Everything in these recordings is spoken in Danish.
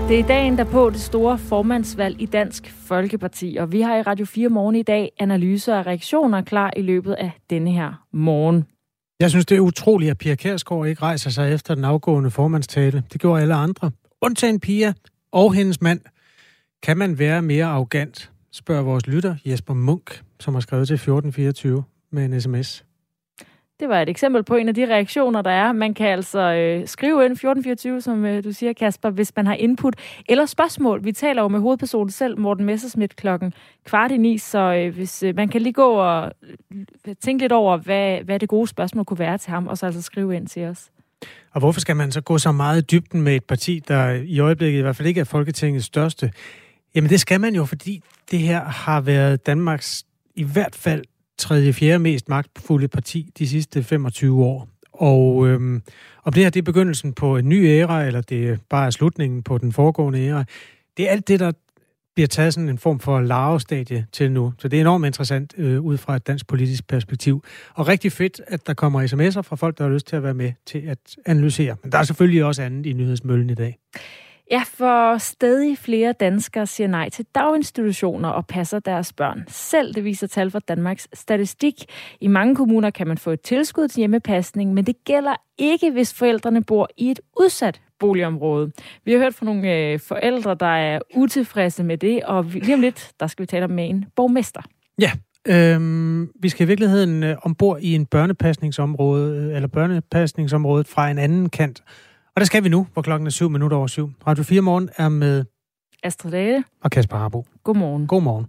Det er dagen derpå det store formandsvalg i Dansk Folkeparti, og vi har i Radio 4 Morgen i dag analyser og reaktioner klar i løbet af denne her morgen. Jeg synes, det er utroligt, at Pia Kjærsgaard ikke rejser sig efter den afgående formandstale. Det gjorde alle andre. Undtagen Pia og hendes mand. Kan man være mere arrogant, spørger vores lytter Jesper Munk, som har skrevet til 1424 med en sms. Det var et eksempel på en af de reaktioner, der er. Man kan altså skrive ind 1424, som du siger, Kasper, hvis man har input eller spørgsmål. Vi taler jo med hovedpersonen selv, Morten Messerschmidt, 8:15, så hvis man kan lige gå og tænke lidt over, hvad det gode spørgsmål kunne være til ham, og så altså skrive ind til os. Og hvorfor skal man så gå så meget i dybden med et parti, der i øjeblikket i hvert fald ikke er Folketingets største? Jamen det skal man jo, fordi det her har været Danmarks i hvert fald 3.-4. mest magtfulde parti de sidste 25 år. Og om det her det er begyndelsen på en ny æra, eller det er bare slutningen på den foregående æra, det er alt det, der bliver taget sådan en form for larvestadie til nu. Så det er enormt interessant ud fra et dansk politisk perspektiv. Og rigtig fedt, at der kommer sms'er fra folk, der har lyst til at være med til at analysere. Men der er selvfølgelig også andet i nyhedsmøllen i dag. Ja, for stadig flere danskere siger nej til daginstitutioner og passer deres børn selv. Det viser tal fra Danmarks Statistik. I mange kommuner kan man få et tilskud til hjemmepasning, men det gælder ikke, hvis forældrene bor i et udsat boligområde. Vi har hørt fra nogle forældre, der er utilfredse med det, og lige om lidt, der skal vi tale med en borgmester. Ja, vi skal i virkeligheden ombord i en børnepasningsområdet fra en anden kant. Og der skal vi nu, hvor klokken er 7:07. Radio 4 Morgen er med Astrid Dage og Kasper Harbo. Godmorgen. Godmorgen.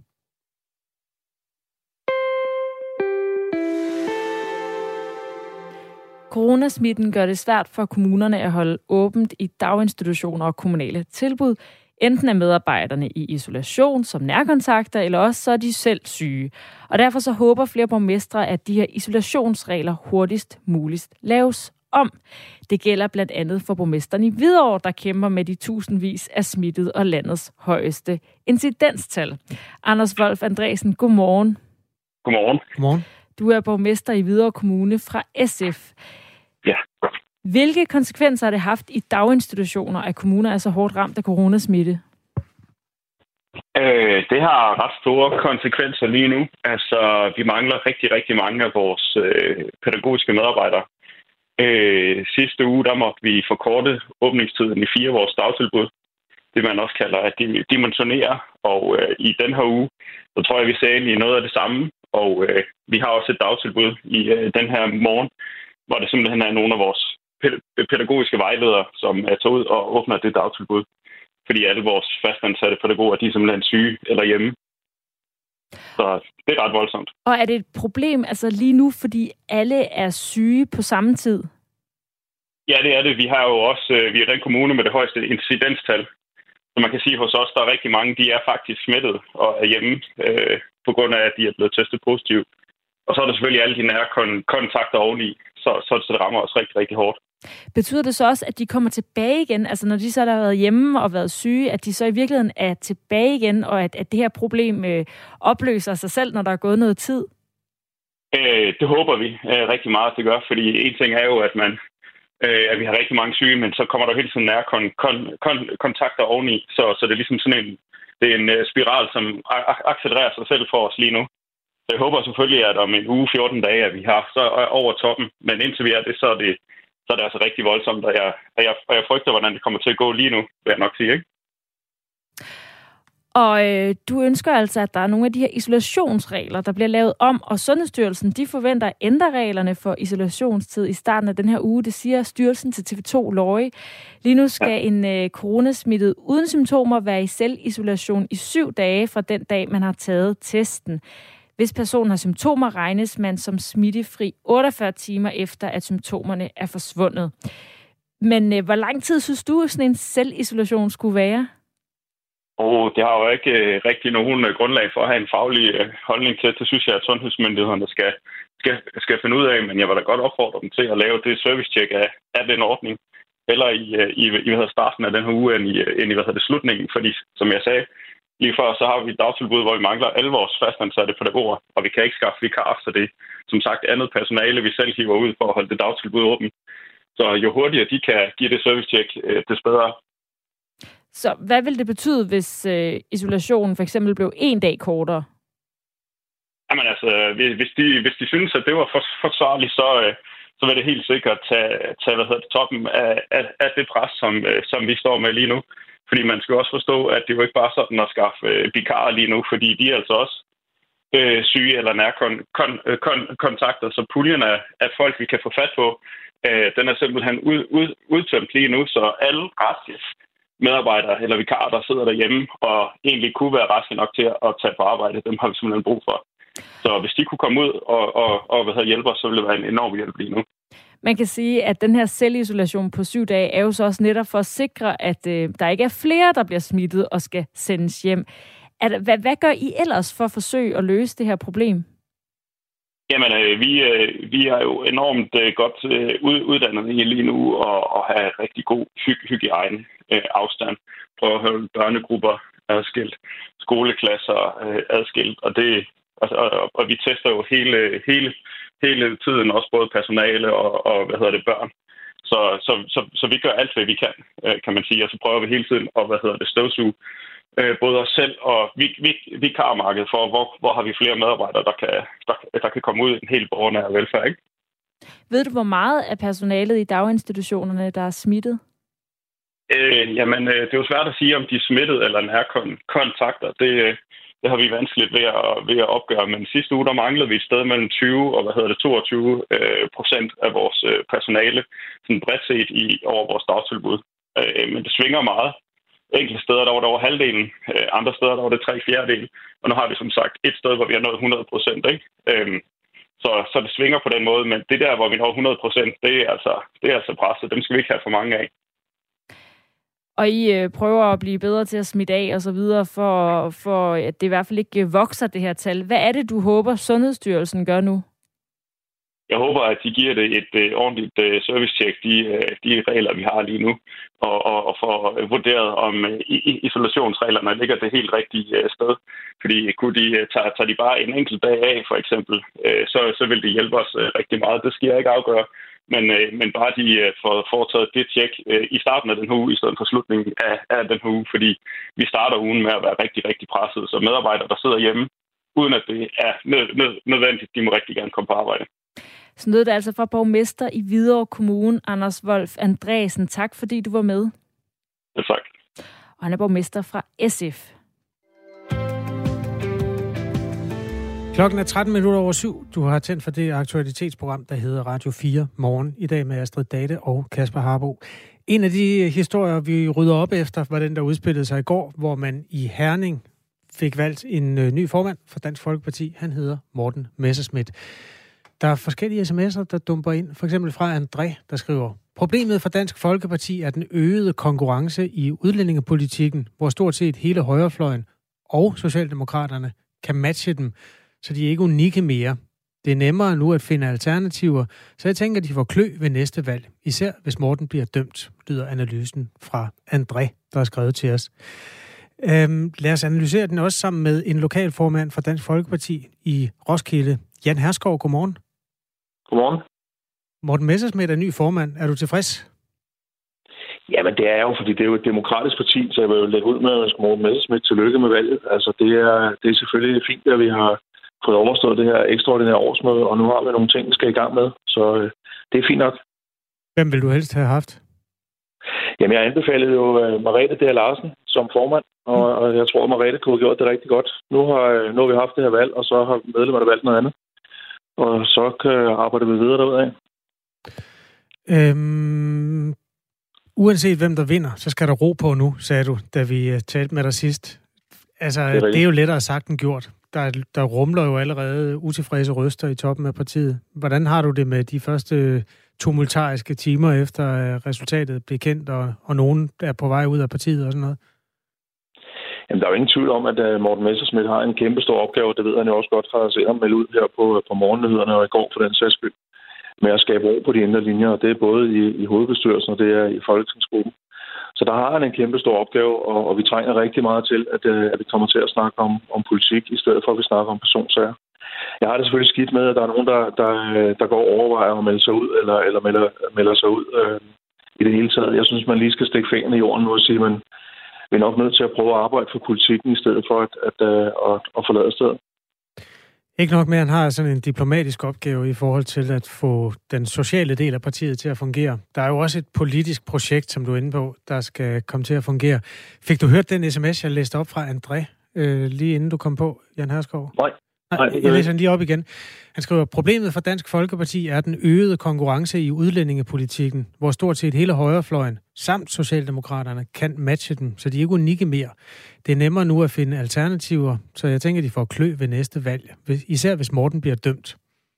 Coronasmitten gør det svært for kommunerne at holde åbent i daginstitutioner og kommunale tilbud. Enten er medarbejderne i isolation som nærkontakter, eller også så er de selv syge. Og derfor så håber flere borgmestre, at de her isolationsregler hurtigst muligt laves om. Det gælder blandt andet for borgmesteren i Hvidovre, der kæmper med de tusindvis af smittede og landets højeste incidenstal. Anders Wolf Andresen, godmorgen. Godmorgen. Godmorgen. Du er borgmester i Hvidovre Kommune fra SF. Ja. Hvilke konsekvenser har det haft i daginstitutioner, at kommuner er så hårdt ramt af coronasmitte? Det har ret store konsekvenser lige nu. Altså, vi mangler rigtig, rigtig mange af vores pædagogiske medarbejdere. Sidste uge, der måtte vi forkorte åbningstiden i 4 af vores dagtilbud. Det man også kalder at dimensionere. Og i den her uge, så tror jeg, vi ser ind i noget af det samme. Og vi har også et dagtilbud i den her morgen, hvor det simpelthen er nogle af vores pædagogiske vejledere, som er taget ud og åbner det dagtilbud. Fordi alle vores fastansatte pædagoger, de er simpelthen syge eller hjemme. Så det er ret voldsomt. Og er det et problem altså lige nu, fordi alle er syge på samme tid? Ja, det er det. Vi har jo også, vi er den kommune med det højeste incidenstal. Så man kan sige, at hos os, der er rigtig mange, de er faktisk smittet og er hjemme på grund af, at de er blevet testet positivt. Og så er der selvfølgelig alle de nære kontakter oveni, så det rammer os rigtig, rigtig hårdt. Betyder det så også, at de kommer tilbage igen? Altså når de så har været hjemme og været syge, at de så i virkeligheden er tilbage igen, og at det her problem opløser sig selv, når der er gået noget tid? Det håber vi rigtig meget, at det gør, fordi en ting er jo, at vi har rigtig mange syge, men så kommer der hele tiden nære kontakter oveni, så det er ligesom sådan en spiral, som accelererer sig selv for os lige nu. Så jeg håber selvfølgelig, at om en uge, 14 dage, at vi har så over toppen, men indtil vi er det, så er det altså rigtig voldsomt, og jeg frygter, hvordan det kommer til at gå lige nu, vil jeg nok sige, ikke? Og du ønsker altså, at der er nogle af de her isolationsregler, der bliver lavet om, og Sundhedsstyrelsen, de forventer at ændre reglerne for isolationstid i starten af den her uge. Det siger styrelsen til TV2 Løje. Lige nu skal en coronasmittet uden symptomer være i selvisolation i 7 dage fra den dag, man har taget testen. Hvis personen har symptomer, regnes man som smittefri 48 timer efter, at symptomerne er forsvundet. Men hvor lang tid synes du, sådan en selvisolation skulle være? Det har jo ikke rigtig nogen grundlag for at have en faglig holdning til. Det synes jeg, at sundhedsmyndighederne skal finde ud af, men jeg vil da godt opfordre dem til at lave det service-check af den ordning, eller i starten af den her uge, end i slutningen. Fordi, som jeg sagde lige før, så har vi et dagtilbud, hvor vi mangler alle vores fastansatte pædagoger, og vi kan ikke skaffe vikar, så det som sagt andet personale, vi selv hiver ud for at holde det dagtilbud åbent. Så jo hurtigere de kan give det service-check, des bedre. Så hvad vil det betyde, hvis isolationen for eksempel blev 1 dag kortere? Jamen altså, hvis de synes, at det var forsvarligt, så vil det helt sikkert tage toppen af det pres, som vi står med lige nu. Fordi man skal også forstå, at det er jo ikke bare sådan at skaffe vikarer lige nu, fordi de er altså også syge eller nærkontakter. Så puljen af folk, vi kan få fat på, den er simpelthen udtømt lige nu, så alle raske medarbejdere eller vikarer, der sidder derhjemme og egentlig kunne være raske nok til at tage på arbejde, dem har vi simpelthen brug for. Så hvis de kunne komme ud og hjælpe os, så ville det være en enorm hjælp lige nu. Man kan sige, at den her selvisolation på 7 dage er jo så også netop for at sikre, at der ikke er flere, der bliver smittet og skal sendes hjem. Hvad gør I ellers for at forsøge at løse det her problem? Jamen, vi er jo enormt godt uddannet lige nu og have rigtig god hygiejne afstand. Prøve at holde børnegrupper adskilt, skoleklasser adskilt, og vi tester jo hele tiden også både personale og børn. Så vi gør alt, hvad vi kan man sige, og så prøver vi hele tiden at støvsuge både os selv og vikarmarkedet for, hvor har vi flere medarbejdere, der kan komme ud i en helt borgernær velfærd, ikke? Ved du, hvor meget af personalet i daginstitutionerne, der er smittet? Jamen, det er jo svært at sige, om de er smittet eller nærkontakter. Det har vi vanskeligt ved at opgøre, men sidste uge, der manglede vi et sted mellem 20 og 22% af vores personale, sådan bredt set over vores dagtilbud. Men det svinger meget. Enkelte steder, der var det over halvdelen, andre steder, der var det 3/4, og nu har vi som sagt et sted, hvor vi har nået 100%, ikke? Så det svinger på den måde, men det der, hvor vi når 100%, det er altså presset. Dem skal vi ikke have for mange af. Og I prøver at blive bedre til at smitte af og så videre, for at det i hvert fald ikke vokser, det her tal. Hvad er det, du håber, Sundhedsstyrelsen gør nu? Jeg håber, at de giver det et ordentligt service-check, de regler, vi har lige nu, og får vurderet, om isolationsreglerne ligger det helt rigtige sted. Fordi tager de bare en enkelt dag af, for eksempel, så vil det hjælpe os rigtig meget. Det skal jeg ikke afgøre. Men bare de får foretaget det tjek i starten af den her uge, i stedet for slutningen af den her uge, fordi vi starter ugen med at være rigtig, rigtig presset. Så medarbejdere, der sidder hjemme, uden at det er nødvendigt, de må rigtig gerne komme på arbejde. Så lød det altså fra borgmester i Hvidovre Kommune, Anders Wolf Andresen. Tak, fordi du var med. Ja, tak. Og han er borgmester fra SF. Klokken er 7:13. Du har tændt for det aktualitetsprogram, der hedder Radio 4 Morgen. I dag med Astrid Date og Kasper Harbo. En af de historier, vi rydder op efter, var den, der udspillede sig i går, hvor man i Herning fik valgt en ny formand for Dansk Folkeparti. Han hedder Morten Messerschmidt. Der er forskellige sms'er, der dumper ind. For eksempel fra André, der skriver: Problemet for Dansk Folkeparti er den øgede konkurrence i udlændingepolitikken, hvor stort set hele højrefløjen og Socialdemokraterne kan matche dem, så de er ikke unikke mere. Det er nemmere nu at finde alternativer, så jeg tænker, at de får klø ved næste valg. Især hvis Morten bliver dømt, lyder analysen fra André, der har skrevet til os. Lad os analysere den også sammen med en lokalformand for Dansk Folkeparti i Roskilde. Jan Herskov, godmorgen. Godmorgen. Morten Messerschmidt er ny formand. Er du tilfreds? Jamen, det er jo, fordi det er jo et demokratisk parti, så jeg vil jo lægge ud med at ønske Morten Messerschmidt tillykke med valget. Altså, det er selvfølgelig fint, at vi har fået overstået det her ekstraordinære årsmøde, og nu har vi nogle ting, vi skal i gang med. Så det er fint nok. Hvem vil du helst have haft? Jamen, jeg anbefalede jo Merete D. Larsen som formand, og jeg tror, at Merete kunne have gjort det rigtig godt. Nu har vi haft det her valg, og så har medlemmerne valgt noget andet. Og så kan arbejde vi videre derudad. Uanset hvem der vinder, så skal der ro på nu, sagde du, da vi talte med dig sidst. Altså, det er jo lettere sagt end gjort. Der rumler jo allerede utilfredse røster i toppen af partiet. Hvordan har du det med de første tumultariske timer efter resultatet blev kendt, og nogen er på vej ud af partiet og sådan noget? Jamen, der er jo ingen tvivl om, at Morten Messerschmidt har en kæmpe stor opgave. Det ved han jo også godt, har set ham melde ud her på morgennyhederne og i går for den sags skyld, med at skabe ro på de indre linjer, og det er både i hovedbestyrelsen og det er i folketingsgruppen. Så der har han en kæmpe stor opgave, og vi trænger rigtig meget til, at vi kommer til at snakke om politik, i stedet for at vi snakker om personsager. Jeg har det selvfølgelig skidt med, at der er nogen, der går og overvejer at melde sig ud, eller melder sig ud i det hele taget. Jeg synes, man lige skal stikke fingrene i jorden nu og sige, men vi er nok nødt til at prøve at arbejde for politikken i stedet for at forlade stedet. Ikke nok med, at han har sådan en diplomatisk opgave i forhold til at få den sociale del af partiet til at fungere. Der er jo også et politisk projekt, som du er inde på, der skal komme til at fungere. Fik du hørt den sms, jeg læste op fra André, lige inden du kom på, Jan Herskov? Nej. Jeg læser den lige op igen. Han skriver, problemet for Dansk Folkeparti er den øgede konkurrence i udlændingepolitikken, hvor stort set hele højrefløjen samt Socialdemokraterne kan matche dem, så de er ikke unikke mere. Det er nemmere nu at finde alternativer, så jeg tænker, de får klø ved næste valg, især hvis Morten bliver dømt.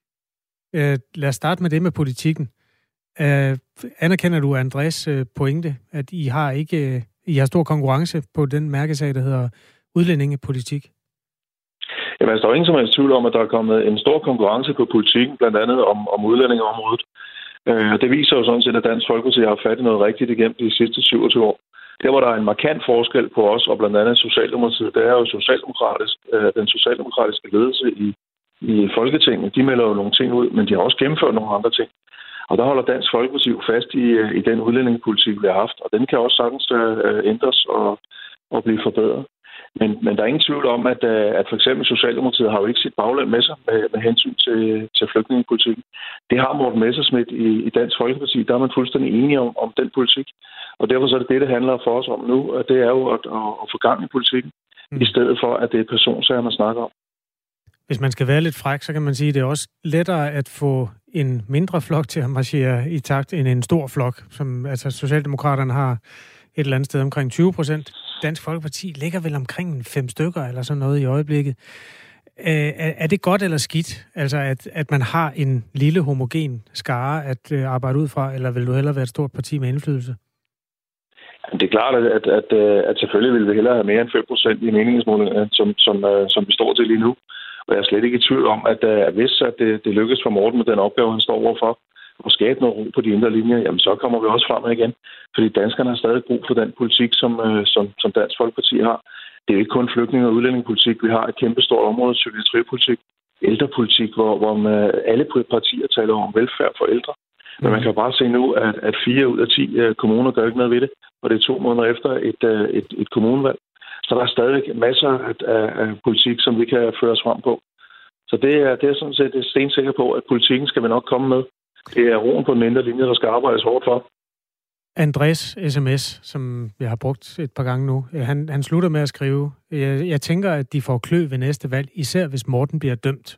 Lad os starte med det med politikken. Anerkender du Andrés pointe, at I har stor konkurrence på den mærkesag, der hedder udlændingepolitik? Jamen, der er jo ingen som helst tvivl om, at der er kommet en stor konkurrence på politikken, blandt andet om udlændingeområdet. Det viser jo sådan set, at Dansk Folkeparti har fat i noget rigtigt igennem de sidste 27 år. Der, hvor der er en markant forskel på os, og blandt andet Socialdemokratiet, det er jo den socialdemokratiske ledelse i Folketinget. De melder jo nogle ting ud, men de har også gennemført nogle andre ting. Og der holder Dansk Folkeparti fast i den udlændingepolitik, vi har haft, og den kan også sagtens ændres og blive forbedret. Men der er ingen tvivl om, at for eksempel Socialdemokratiet har jo ikke sit bagland med sig med hensyn til flygtningepolitikken. Det har Morten Messerschmidt i Dansk Folkeparti. Der er man fuldstændig enige om den politik. Og derfor så er det handler for os om nu. Det er jo at få gang i politikken, i stedet for, at det er personsager, man snakker om. Hvis man skal være lidt fræk, så kan man sige, at det er også lettere at få en mindre flok til at marchere i takt end en stor flok, som altså Socialdemokraterne har et eller andet sted omkring 20%. Dansk Folkeparti ligger vel omkring 5 stykker eller sådan noget i øjeblikket. Er det godt eller skidt, altså at man har en lille homogen skare at arbejde ud fra, eller vil du hellere være et stort parti med indflydelse? Det er klart, at selvfølgelig vil vi hellere have mere end 5% i meningsmålingen, som vi står til lige nu. Og jeg er slet ikke i tvivl om, at hvis det lykkes for Morten med den opgave, han står overfor, at skabe noget ro på de indre linjer, jamen så kommer vi også fremad igen. Fordi danskerne har stadig brug for den politik, som Dansk Folkeparti har. Det er ikke kun flygtninge- og udlændingepolitik. Vi har et kæmpestort område, psykiatripolitik, ældrepolitik, hvor alle partier taler om velfærd for ældre. Men man kan bare se nu, at 4 ud af 10 kommuner gør ikke noget ved det, og det er 2 måneder efter et kommunevalg. Så der er stadig masser af politik, som vi kan føre os frem på. Så det er sådan set stensikker på, at politikken skal vi nok komme med. Det er roen på den indre linje, der skal arbejdes hårdt for. Andrés sms, som jeg har brugt et par gange nu, han slutter med at skrive, jeg tænker, at de får klø ved næste valg, især hvis Morten bliver dømt.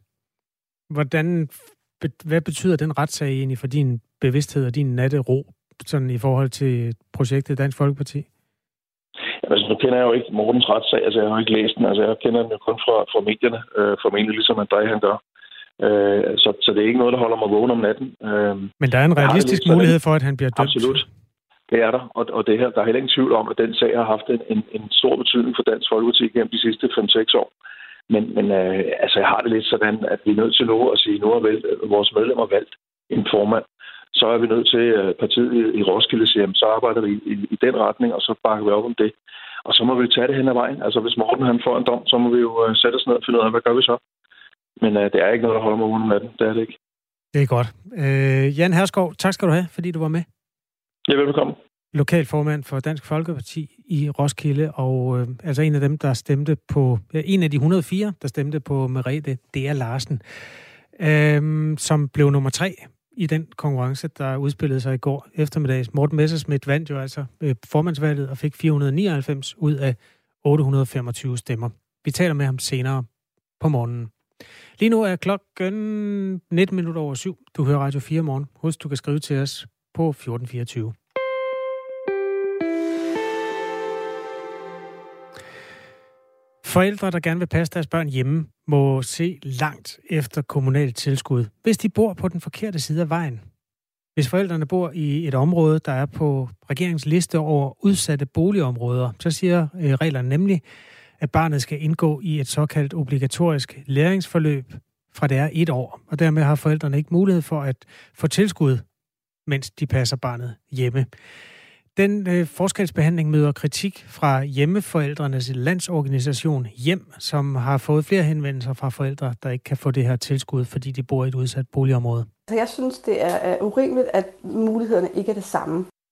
Hvad betyder den retssag egentlig for din bevidsthed og din nattero, sådan i forhold til projektet Dansk Folkeparti? Altså, nu kender jeg jo ikke Mortens retssag, altså jeg har ikke læst den, altså jeg kender den jo kun fra medierne, formentlig ligesom André han gør. Så det er ikke noget, der holder mig vågen om natten. Men der er en realistisk mulighed for, at han bliver dømt? Absolut. Det er der, og det her, der er heller ingen tvivl om, at den sag har haft en stor betydning for Dansk Folkeparti gennem de sidste 5-6 år. Men altså, jeg har det lidt sådan, at vi er nødt til nu at sige, nu har vores medlemmer valgt en formand. Så er vi nødt til partiet i Roskilde siger, så arbejder vi i den retning, og så bakker vi op om det. Og så må vi tage det hen ad vejen. Altså, hvis Morten han får en dom, så må vi jo sætte os ned og finde ud af, hvad gør vi så? Men det er ikke noget, der holder mig vågen med den. Det er det ikke. Det er godt. Jan Herskov, tak skal du have, fordi du var med. Ja, velkommen. Lokalformand for Dansk Folkeparti i Roskilde, og altså en af dem, der stemte på, en af de 104, der stemte på Merete Dea Larsen, som blev nummer 3 i den konkurrence, der udspillede sig i går eftermiddags. Morten Messerschmidt vandt jo altså formandsvalget og fik 499 ud af 825 stemmer. Vi taler med ham senere på morgenen. Lige nu er klokken 19:07. Du hører Radio 4 morgen. Husk, du kan skrive til os på 1424. Forældre, der gerne vil passe deres børn hjemme, må se langt efter kommunalt tilskud, hvis de bor på den forkerte side af vejen. Hvis forældrene bor i et område, der er på regeringens liste over udsatte boligområder, så siger reglerne nemlig, at barnet skal indgå i et såkaldt obligatorisk læringsforløb fra det er 1 år, og dermed har forældrene ikke mulighed for at få tilskud, mens de passer barnet hjemme. Den forskelsbehandling møder kritik fra Hjemmeforældrenes Landsorganisation Hjem, som har fået flere henvendelser fra forældre, der ikke kan få det her tilskud, fordi de bor i et udsat boligområde. Jeg synes, det er urimeligt, at mulighederne ikke er det samme.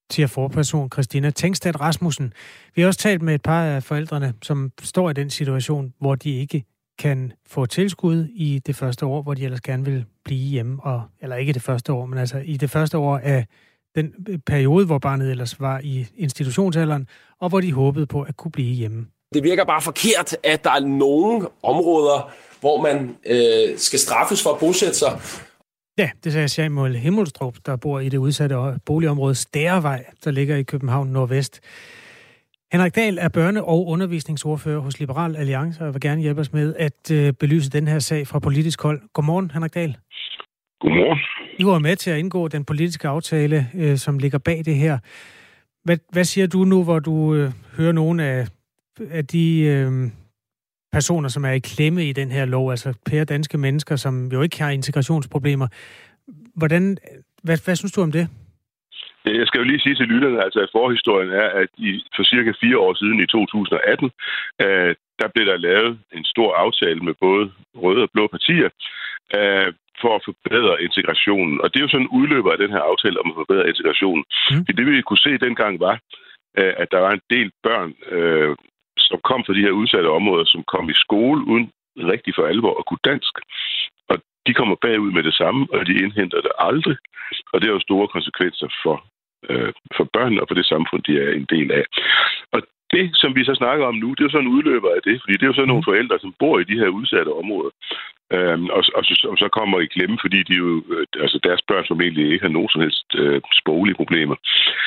siger forperson Christina Tengstedt Rasmussen. Vi har også talt med et par af forældrene, som står i den situation, hvor de ikke kan få tilskud i det første år, hvor de ellers gerne vil blive hjemme. Eller ikke det første år, men altså i det første år af den periode, hvor barnet ellers var i institutionsalderen, og hvor de håbede på at kunne blive hjemme. Det virker bare forkert, at der er nogle områder, hvor man skal straffes for at bosætte sig. Ja, det sagde Samuel Himmelstrup, der bor i det udsatte boligområde Stærevej, der ligger i København Nordvest. Henrik Dahl er børne- og undervisningsordfører hos Liberal Alliance, og vil gerne hjælpe os med at belyse den her sag fra politisk hold. Godmorgen, Henrik Dahl. Godmorgen. I var med til at indgå den politiske aftale, som ligger bag det her. Hvad siger du nu, hvor du hører nogle af de personer, som er i klemme i den her lov, altså danske mennesker, som jo ikke har integrationsproblemer. Hvad synes du om det? Jeg skal jo lige sige til lytterne, altså at forhistorien er, at for cirka 4 år siden i 2018, der blev der lavet en stor aftale med både røde og blå partier for at forbedre integrationen. Og det er jo sådan en udløber af den her aftale om at forbedre integrationen. Det vi kunne se dengang var, at der var en del børn, som kom fra de her udsatte områder, som kom i skole uden rigtig for alvor at kunne dansk. Og de kommer bagud med det samme, og de indhenter det aldrig. Og det har jo store konsekvenser for børnene og for det samfund, de er en del af. Og det, som vi så snakker om nu, det er jo sådan en udløber af det, fordi det er jo sådan nogle forældre, som bor i de her udsatte områder, og så kommer i klemme, fordi de jo, altså deres børn formentlig ikke har nogen som helst sproglige problemer.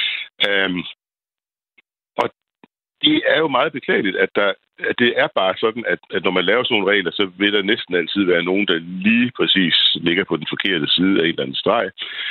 Og det er jo meget beklageligt, at det er bare sådan, at når man laver sådan nogle regler, så vil der næsten altid være nogen, der lige præcis ligger på den forkerte side af en eller anden streg.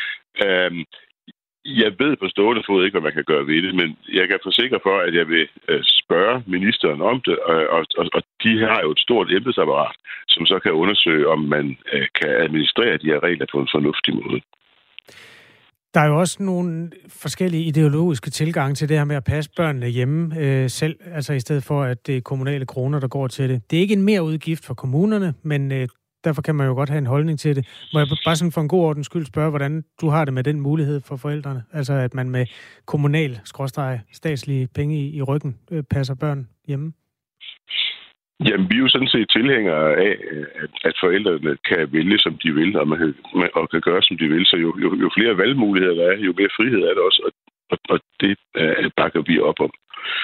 Jeg ved på stående fod ikke, hvad man kan gøre ved det, men jeg kan forsikre for, at jeg vil spørge ministeren om det, og de har jo et stort embedsapparat, som så kan undersøge, om man kan administrere de her regler på en fornuftig måde. Der er jo også nogle forskellige ideologiske tilgange til det her med at passe børnene hjemme selv, altså i stedet for, at det er kommunale kroner, der går til det. Det er ikke en mere udgift for kommunerne, men derfor kan man jo godt have en holdning til det. Må jeg bare sådan for en god ordens skyld spørge, hvordan du har det med den mulighed for forældrene? Altså at man med statslige penge i ryggen passer børn hjemme? Jamen, vi er jo sådan set tilhængere af, at forældrene kan vælge, som de vil, og kan gøre, som de vil. Så jo flere valgmuligheder der er, jo mere frihed er der også, og det bakker vi op om.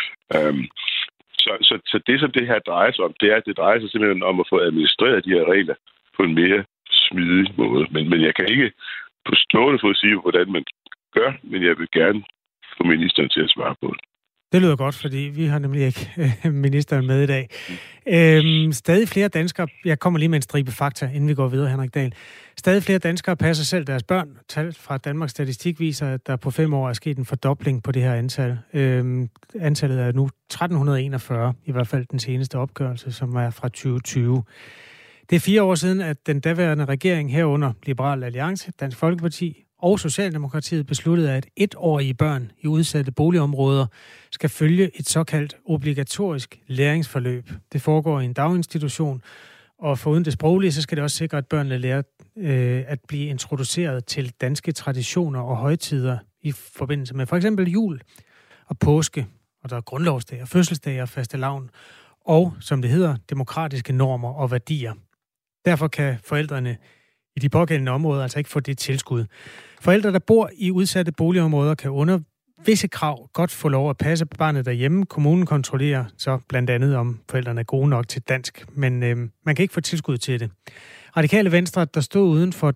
Så det, som det her drejer sig om, det er, at det drejer sig simpelthen om at få administreret de her regler på en mere smidig måde. Men jeg kan ikke på stående fod sige, hvordan man gør, men jeg vil gerne få ministeren til at svare på det. Det lyder godt, fordi vi har nemlig ikke ministeren med i dag. Stadig flere danskere, jeg kommer lige med en stribe fakta, inden vi går videre, Henrik Dahl. Stadig flere danskere passer selv deres børn. Tal fra Danmarks Statistik viser, at der på 5 år er sket en fordobling på det her antal. Antallet er nu 1341, i hvert fald den seneste opgørelse, som er fra 2020. Det er 4 år siden, at den daværende regering herunder Liberal Alliance, Dansk Folkeparti og Socialdemokratiet besluttede, at 1-årige børn i udsatte boligområder skal følge et såkaldt obligatorisk læringsforløb. Det foregår i en daginstitution, og foruden det sproglige, så skal det også sikre, at børnene lærer at blive introduceret til danske traditioner og højtider i forbindelse med for eksempel jul og påske, og der er grundlovsdag og fødselsdag og fastelavn, og som det hedder, demokratiske normer og værdier. Derfor kan forældrene i de pågældende områder altså ikke få det tilskud. Forældre, der bor i udsatte boligområder, kan under visse krav godt få lov at passe barnet derhjemme. Kommunen kontrollerer så blandt andet, om forældrene er gode nok til dansk, men man kan ikke få tilskud til det. Radikale Venstre, der stod uden for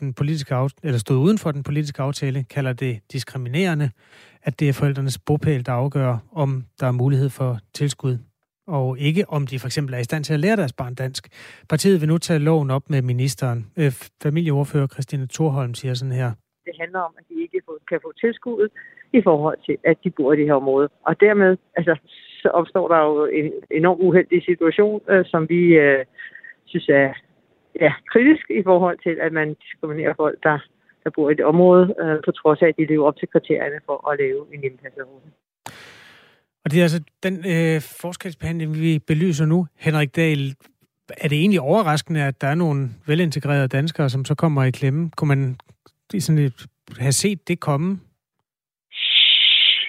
den politiske aftale, kalder det diskriminerende, at det er forældrenes bopæl, der afgør, om der er mulighed for tilskud, og ikke om de for eksempel er i stand til at lære deres barn dansk. Partiet vil nu tage loven op med ministeren. Familieordfører Christine Thorholm siger sådan her. Det handler om, at de ikke kan få tilskuddet i forhold til, at de bor i det her område. Og dermed så opstår der jo en enormt uheldig situation, som vi synes er kritisk i forhold til, at man diskriminerer folk, der bor i det område, på trods af, at de lever op til kriterierne for at lave en hjemmepasset ordning. Og det er altså den forskelsbehandling, vi belyser nu. Henrik Dahl, er det egentlig overraskende, at der er nogle velintegrerede danskere, som så kommer i klemme? Kunne man sådan have set det komme?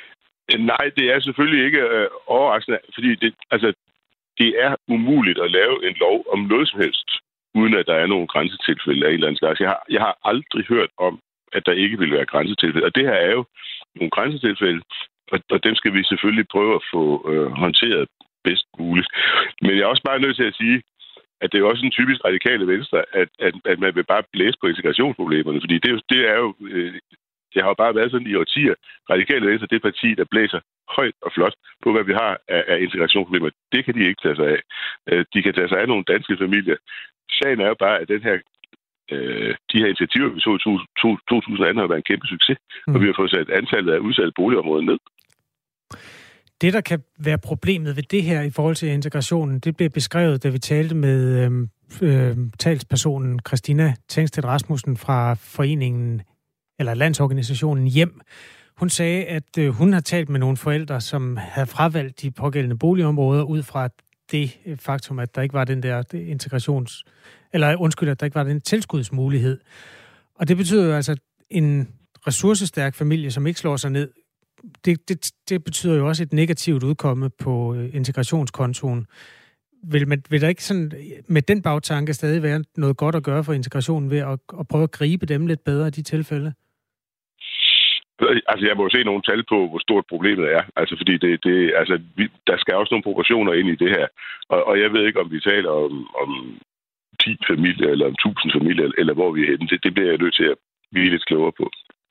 Nej, det er selvfølgelig ikke overraskende, fordi det er umuligt at lave en lov om noget som helst, uden at der er nogle grænsetilfælde af en eller anden slags. Jeg har aldrig hørt om, at der ikke vil være grænsetilfælde. Og det her er jo nogle grænsetilfælde, og dem skal vi selvfølgelig prøve at få håndteret bedst muligt. Men jeg er også bare nødt til at sige, at det er jo også en typisk radikale venstre, at man vil bare blæse på integrationsproblemerne, fordi det er jo... Det har jo bare været sådan i årtier. Radikale Venstre, det parti, der blæser højt og flot på, hvad vi har af integrationsproblemer. Det kan de ikke tage sig af. De kan tage sig af nogle danske familier. Sagen er jo bare, at de her initiativer, vi så i 2018, har været en kæmpe succes, og vi har fået sat antallet af udsatte boligområder ned. Det, der kan være problemet ved det her i forhold til integrationen, det blev beskrevet, da vi talte med talspersonen Christina Tengstedt Rasmussen fra foreningen eller landsorganisationen Hjem. Hun sagde, at hun har talt med nogle forældre, som havde fravalgt de pågældende boligområder ud fra det faktum, at der ikke var den der at der ikke var den tilskudsmulighed. Og det betyder jo altså, en ressourcestærk familie, som ikke slår sig ned, det betyder jo også et negativt udkomme på integrationskontoen. Vil der ikke sådan, med den bagtanke stadig være noget godt at gøre for integrationen ved at prøve at gribe dem lidt bedre i de tilfælde? Altså, jeg må jo se nogle tal på, hvor stort problemet er. Altså, fordi der skal også nogle proportioner ind i det her. Og jeg ved ikke, om vi taler om 10 familier, eller om 1000 familier, eller hvor vi er henne. Det bliver jeg nødt til at blive lidt klogere på.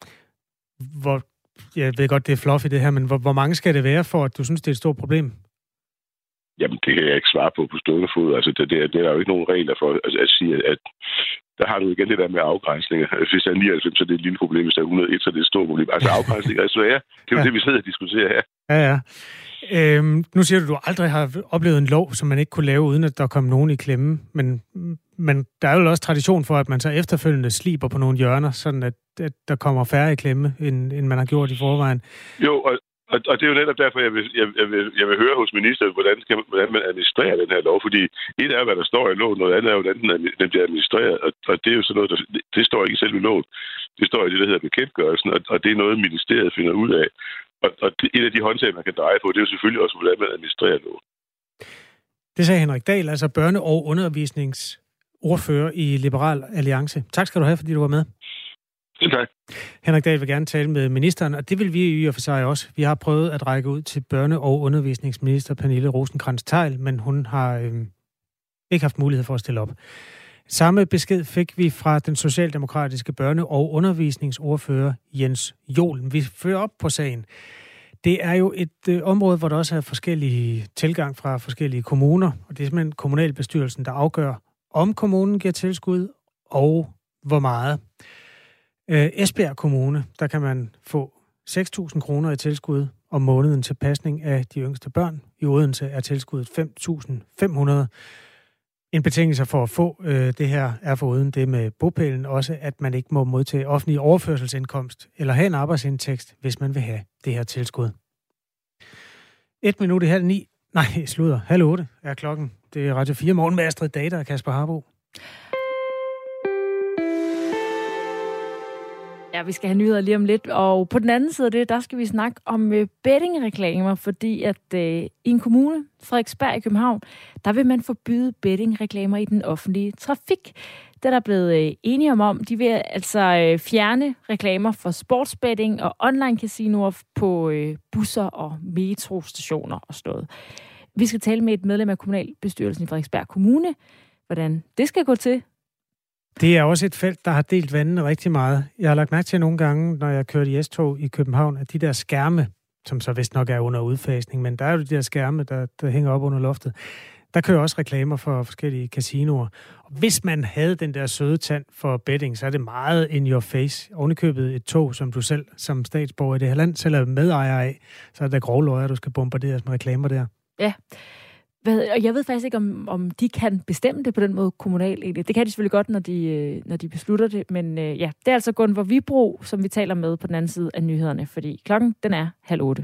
Jeg ved godt, det er fluffy det her, men hvor mange skal det være for, at du synes, det er et stort problem? Jamen, det kan jeg ikke svare på stående fod. Altså, det er der jo ikke nogen regler for at sige, at der har du igen det der med afgrænsninger. Hvis der er 99, så er det et lille problem. Hvis der er 101, så er det et stort problem. Altså, afgrænsninger er svære. Det er jo det, vi sidder og diskuterer her. Ja. Nu siger du aldrig har oplevet en lov, som man ikke kunne lave, uden at der kom nogen i klemme. Men der er jo også tradition for, at man så efterfølgende sliber på nogle hjørner, sådan at der kommer færre i klemme, end man har gjort i forvejen. Jo, og det er jo netop derfor, jeg vil høre hos ministeren, hvordan man administrerer den her lov. Fordi et er, hvad der står i loven, noget andet er, hvordan den bliver administreret. Og det er jo sådan noget, det står ikke selv i loven. Det står i det, der hedder bekendtgørelsen, og det er noget, ministeriet finder ud af. Og et af de håndtag, man kan dreje på, det er jo selvfølgelig også, hvordan man administrerer loven. Det sagde Henrik Dahl, altså børne- og undervisningsordfører i Liberal Alliance. Tak skal du have, fordi du var med. Tak. Henrik Dahl vil gerne tale med ministeren, og det vil vi i og for sig også. Vi har prøvet at række ud til børne- og undervisningsminister Pernille Rosenkrantz-Theil, men hun har ikke haft mulighed for at stille op. Samme besked fik vi fra den socialdemokratiske børne- og undervisningsordfører Jens Joel. Vi fører op på sagen. Det er jo et område, hvor der også er forskellige tilgang fra forskellige kommuner, og det er simpelthen kommunalbestyrelsen, der afgør, om kommunen giver tilskud, og hvor meget. Esbjerg Kommune, der kan man få 6.000 kroner i tilskud om måneden til pasning af de yngste børn. I Odense er tilskuddet 5.500. En betingelse for at få det her er foruden det med bopælen også, at man ikke må modtage offentlig overførselsindkomst eller have en arbejdsindtægt, hvis man vil have det her tilskud. 7:30. Nej, slutter. 7:30 er klokken. Det er Radio 4 morgen med Astrid Data og Kasper Harbo. Ja, vi skal have nyheder lige om lidt, og på den anden side af det, der skal vi snakke om bettingreklamer, fordi at i en kommune, Frederiksberg i København, der vil man forbyde bettingreklamer i den offentlige trafik. Det er der blevet enige om. De vil altså fjerne reklamer for sportsbetting og online-casinoer på busser og metrostationer og sådan noget. Vi skal tale med et medlem af kommunalbestyrelsen i Frederiksberg Kommune, hvordan det skal gå til. Det er også et felt, der har delt vandene rigtig meget. Jeg har lagt mærke til nogle gange, når jeg kørte i S-tog i København, at de der skærme, som så vist nok er under udfasning, men der er jo de der skærme, der hænger op under loftet. Der kører også reklamer for forskellige casinoer. Og hvis man havde den der søde tand for betting, så er det meget in your face. Ovenikøbet et tog, som du selv som statsborger i det her land selv er medejer af, så er der grovløjer, du skal bombarderes med reklamer der. Ja. Og jeg ved faktisk ikke, om de kan bestemme det på den måde kommunalt egentlig. Det kan de selvfølgelig godt, når de beslutter det. Men ja, det er altså Gunvor Vibro, som vi taler med på den anden side af nyhederne, fordi klokken den er 7:30.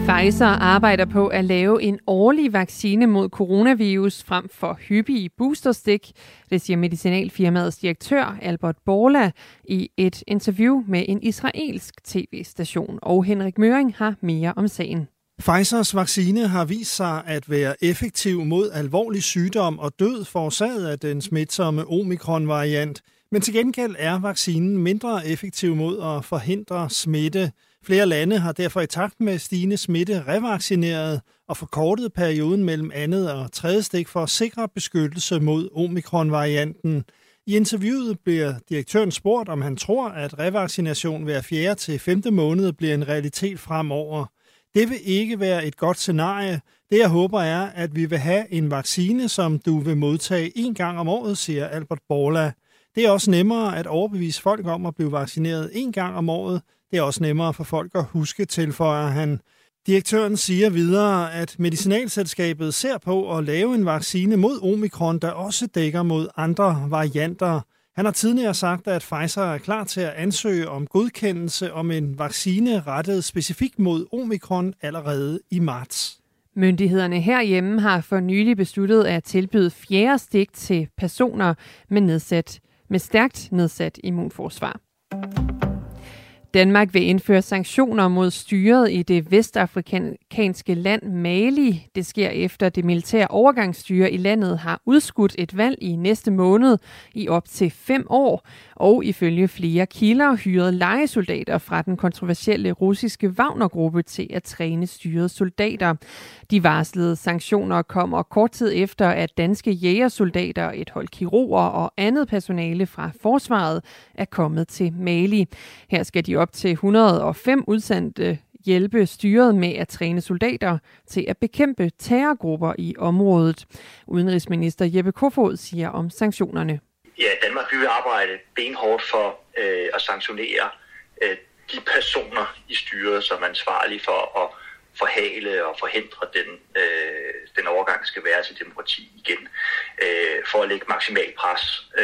Pfizer arbejder på at lave en årlig vaccine mod coronavirus frem for hyppige boosterstik. Det siger medicinalfirmaets direktør Albert Bourla i et interview med en israelsk tv-station. Og Henrik Møring har mere om sagen. Pfizers vaccine har vist sig at være effektiv mod alvorlig sygdom og død forårsaget af den smitsomme omikron-variant. Men til gengæld er vaccinen mindre effektiv mod at forhindre smitte. Flere lande har derfor i takt med stigende smitte revaccineret og forkortet perioden mellem andet og tredje stik for at sikre beskyttelse mod omikron-varianten. I interviewet bliver direktøren spurgt, om han tror, at revaccination hver 4. til 5. måned bliver en realitet fremover. Det vil ikke være et godt scenarie. Det jeg håber er, at vi vil have en vaccine, som du vil modtage 1 gang om året, siger Albert Bourla. Det er også nemmere at overbevise folk om at blive vaccineret 1 gang om året. Det er også nemmere for folk at huske, tilføjer han. Direktøren siger videre, at medicinalselskabet ser på at lave en vaccine mod omikron, der også dækker mod andre varianter. Han har tidligere sagt, at Pfizer er klar til at ansøge om godkendelse om en vaccine rettet specifikt mod omikron allerede i marts. Myndighederne herhjemme har for nylig besluttet at tilbyde 4. stik til personer med stærkt nedsat immunforsvar. Danmark vil indføre sanktioner mod styret i det vestafrikanske land Mali. Det sker efter det militære overgangsstyre i landet har udskudt et valg i næste måned i op til 5 år. Og ifølge flere kilder hyret lejesoldater fra den kontroversielle russiske Wagner-gruppe til at træne styrets soldater. De varslede sanktioner kommer kort tid efter, at danske jægersoldater, et hold kirurger og andet personale fra forsvaret er kommet til Mali. Her skal de op til 105 udsendte hjælpe styret med at træne soldater til at bekæmpe terrorgrupper i området. Udenrigsminister Jeppe Kofod siger om sanktionerne. Ja, Danmark vil arbejde benhårdt for at sanktionere de personer i styret, som er ansvarlige for at forhale og forhindre den overgang skal være til demokrati igen, for at lægge maksimal pres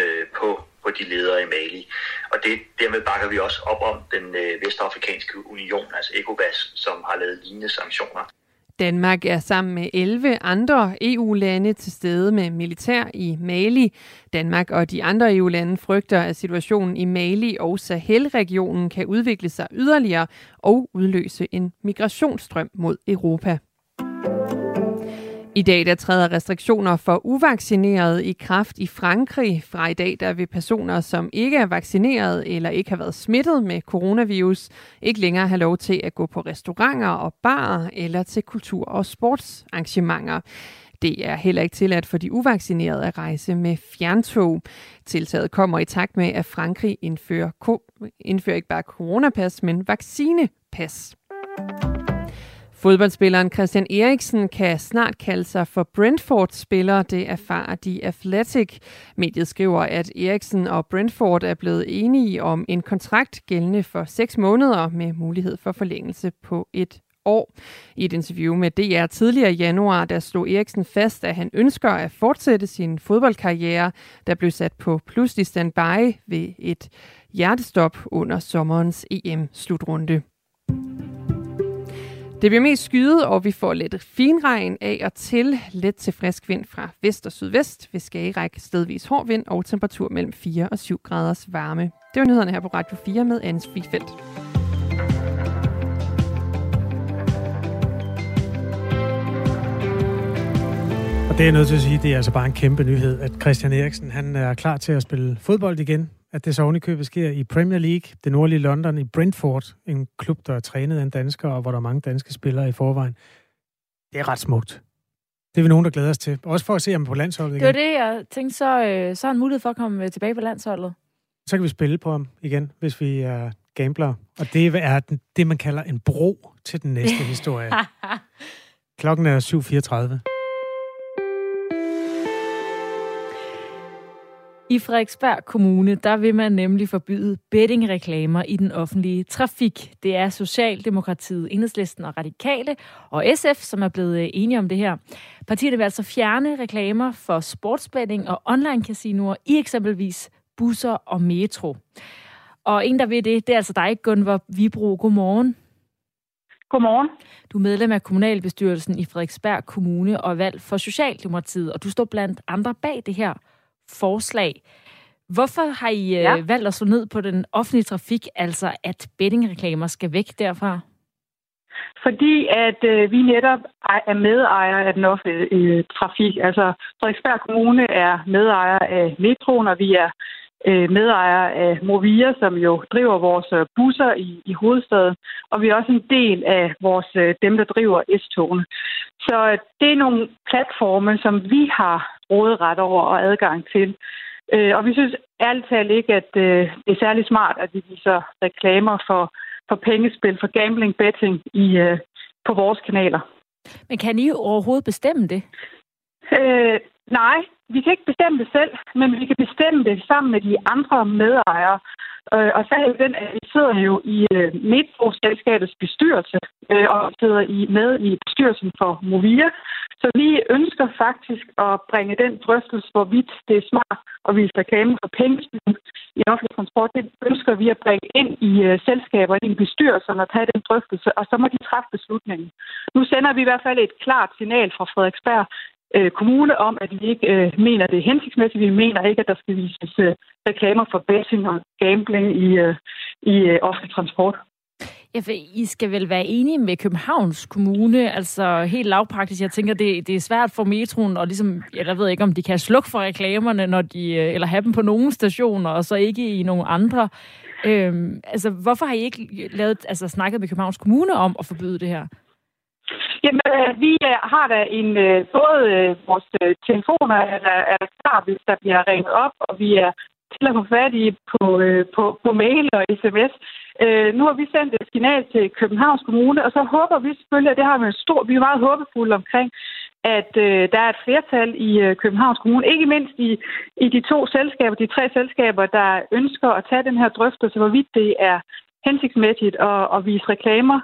på de ledere i Mali. Og dermed bakker vi også op om den Vestafrikanske Union, altså ECOWAS, som har lavet lignende sanktioner. Danmark er sammen med 11 andre EU-lande til stede med militær i Mali. Danmark og de andre EU-lande frygter, at situationen i Mali og Sahel-regionen kan udvikle sig yderligere og udløse en migrationsstrøm mod Europa. I dag der træder restriktioner for uvaccinerede i kraft i Frankrig. Fra i dag der vil personer, som ikke er vaccineret eller ikke har været smittet med coronavirus, ikke længere have lov til at gå på restauranter og barer eller til kultur- og sportsarrangementer. Det er heller ikke tilladt for de uvaccinerede at rejse med fjerntog. Tiltaget kommer i takt med, at Frankrig indfører ikke bare coronapas, men vaccinepas. Fodboldspilleren Christian Eriksen kan snart kalde sig for Brentford-spiller, det erfarer The Athletic. Mediet skriver, at Eriksen og Brentford er blevet enige om en kontrakt gældende for 6 måneder med mulighed for forlængelse på 1 år. I et interview med DR tidligere i januar, der slog Eriksen fast, at han ønsker at fortsætte sin fodboldkarriere, der blev sat på pludselig standby ved et hjertestop under sommerens EM-slutrunde. Det bliver mest skyet, og vi får lidt finregn af og til. Let til frisk vind fra vest og sydvest. Ved Skagerrak stedvis hård vind og temperatur mellem 4 og 7 graders varme. Det var nyhederne her på Radio 4 med Anne Spielfeldt. Og det er jeg nødt til at sige, det er altså bare en kæmpe nyhed, at Christian Eriksen han er klar til at spille fodbold igen. At det så ovenikøbet sker i Premier League, det nordlige London, i Brentford, en klub, der er trænet af en dansker, og hvor der er mange danske spillere i forvejen. Det er ret smukt. Det er vi nogen, der glæder os til. Også for at se ham på landsholdet igen. Det var det, jeg tænkte, så er en mulighed for at komme tilbage på landsholdet. Så kan vi spille på ham igen, hvis vi er gamblere. Og det er det, man kalder en bro til den næste historie. Klokken er 7:34. I Frederiksberg Kommune, der vil man nemlig forbyde bettingreklamer i den offentlige trafik. Det er Socialdemokratiet, Enhedslisten og Radikale og SF, som er blevet enige om det her. Partierne vil altså fjerne reklamer for sportsbetting og online-casinoer i eksempelvis busser og metro. Og en, der vil det er altså dig, Gunvor Vibro. Godmorgen. Godmorgen. Du er medlem af kommunalbestyrelsen i Frederiksberg Kommune og valgt for Socialdemokratiet, og du står blandt andre bag det her forslag. Hvorfor har I valgt at slå ned på den offentlige trafik, altså at bettingreklamer skal væk derfra? Fordi at vi netop er medejere af den offentlige trafik. Altså Frederiksberg Kommune er medejer af metroen, og vi er medejer af Movia, som jo driver vores busser i hovedstaden. Og vi er også en del af dem, der driver S-togene. Så det er nogle platforme, som vi har råderet over og adgang til. Og vi synes ærligt talt ikke, at det er særlig smart, at vi viser reklamer for pengespil, for gambling, betting på vores kanaler. Men kan I overhovedet bestemme det? Nej, vi kan ikke bestemme det selv, men vi kan bestemme det sammen med de andre medejere. Og så er den, at vi sidder jo i Metro-selskabets bestyrelse og sidder med i bestyrelsen for Movia. Så vi ønsker faktisk at bringe den drøftelse, hvorvidt det er smart at vise reklame for pengespil i offentlig transport. Det ønsker vi at bringe ind i selskaber, ind i bestyrelsen og tage den drøftelse, og så må de træffe beslutningen. Nu sender vi i hvert fald et klart signal fra Frederiksberg Kommune om, at vi ikke mener, det er hensigtsmæssigt. Vi mener ikke, at der skal vises reklamer for betting og gambling i offentlig transport. Ja, for I skal vel være enige med Københavns Kommune, altså helt lavpraktisk. Jeg tænker, det er svært for metroen, og ligesom, jeg ved ikke, om de kan slukke for reklamerne, når eller have dem på nogle stationer, og så ikke i nogle andre. Altså, hvorfor har I ikke snakket med Københavns Kommune om at forbyde det her? Jamen, vi har da både vores telefoner er der klar, hvis der bliver ringet op, og vi er til at få fat i på mail og sms. Nu har vi sendt et signal til Københavns Kommune, og så håber vi selvfølgelig, at det har vi er meget håbefulde omkring, at der er et flertal i Københavns Kommune, ikke mindst i de tre selskaber, der ønsker at tage den her drøftelse, hvorvidt det er hensigtsmæssigt at vise reklamer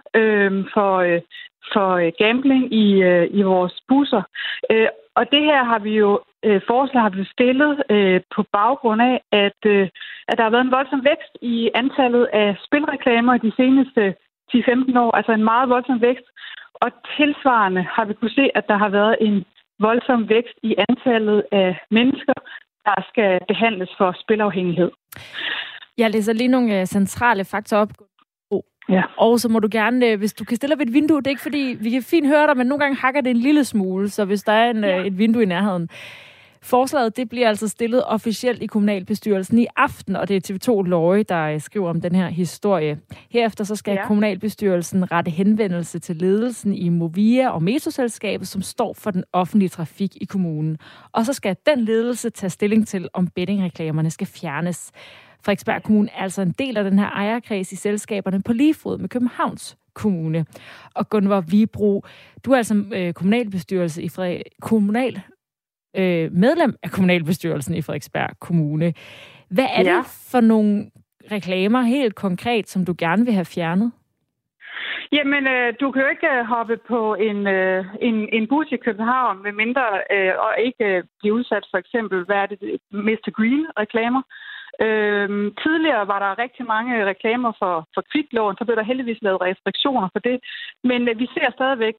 for gambling i vores busser. Og det her har vi jo har vi stillet på baggrund af, at der har været en voldsom vækst i antallet af spilreklamer de seneste 10-15 år, altså en meget voldsom vækst. Og tilsvarende har vi kunnet se, at der har været en voldsom vækst i antallet af mennesker, der skal behandles for spilafhængighed. Jeg læser lige nogle centrale fakta op. Ja. Og så må du gerne, hvis du kan stille op et vindue, det er ikke fordi, vi kan fint høre dig, men nogle gange hakker det en lille smule, så hvis der er et vindue i nærheden. Forslaget, det bliver altså stillet officielt i kommunalbestyrelsen i aften, og det er TV2 Løje, der skriver om den her historie. Herefter så skal kommunalbestyrelsen rette henvendelse til ledelsen i Movia og Metroselskabet, som står for den offentlige trafik i kommunen. Og så skal den ledelse tage stilling til, om bettingreklamerne skal fjernes. Frederiksberg Kommune er altså en del af den her ejerkreds i selskaberne på lige fod med Københavns Kommune. Og Gunvor Vibro, du er altså kommunalbestyrelse i medlem af kommunalbestyrelsen i Frederiksberg Kommune. Hvad er det for nogle reklamer helt konkret, som du gerne vil have fjernet? Jamen, du kan jo ikke hoppe på en bus i København med mindre og ikke blive udsat for eksempel, hvad er det, Mr. Green-reklamer. Tidligere var der rigtig mange reklamer for kviklån, så blev der heldigvis lavet restriktioner for det. Men vi ser stadigvæk,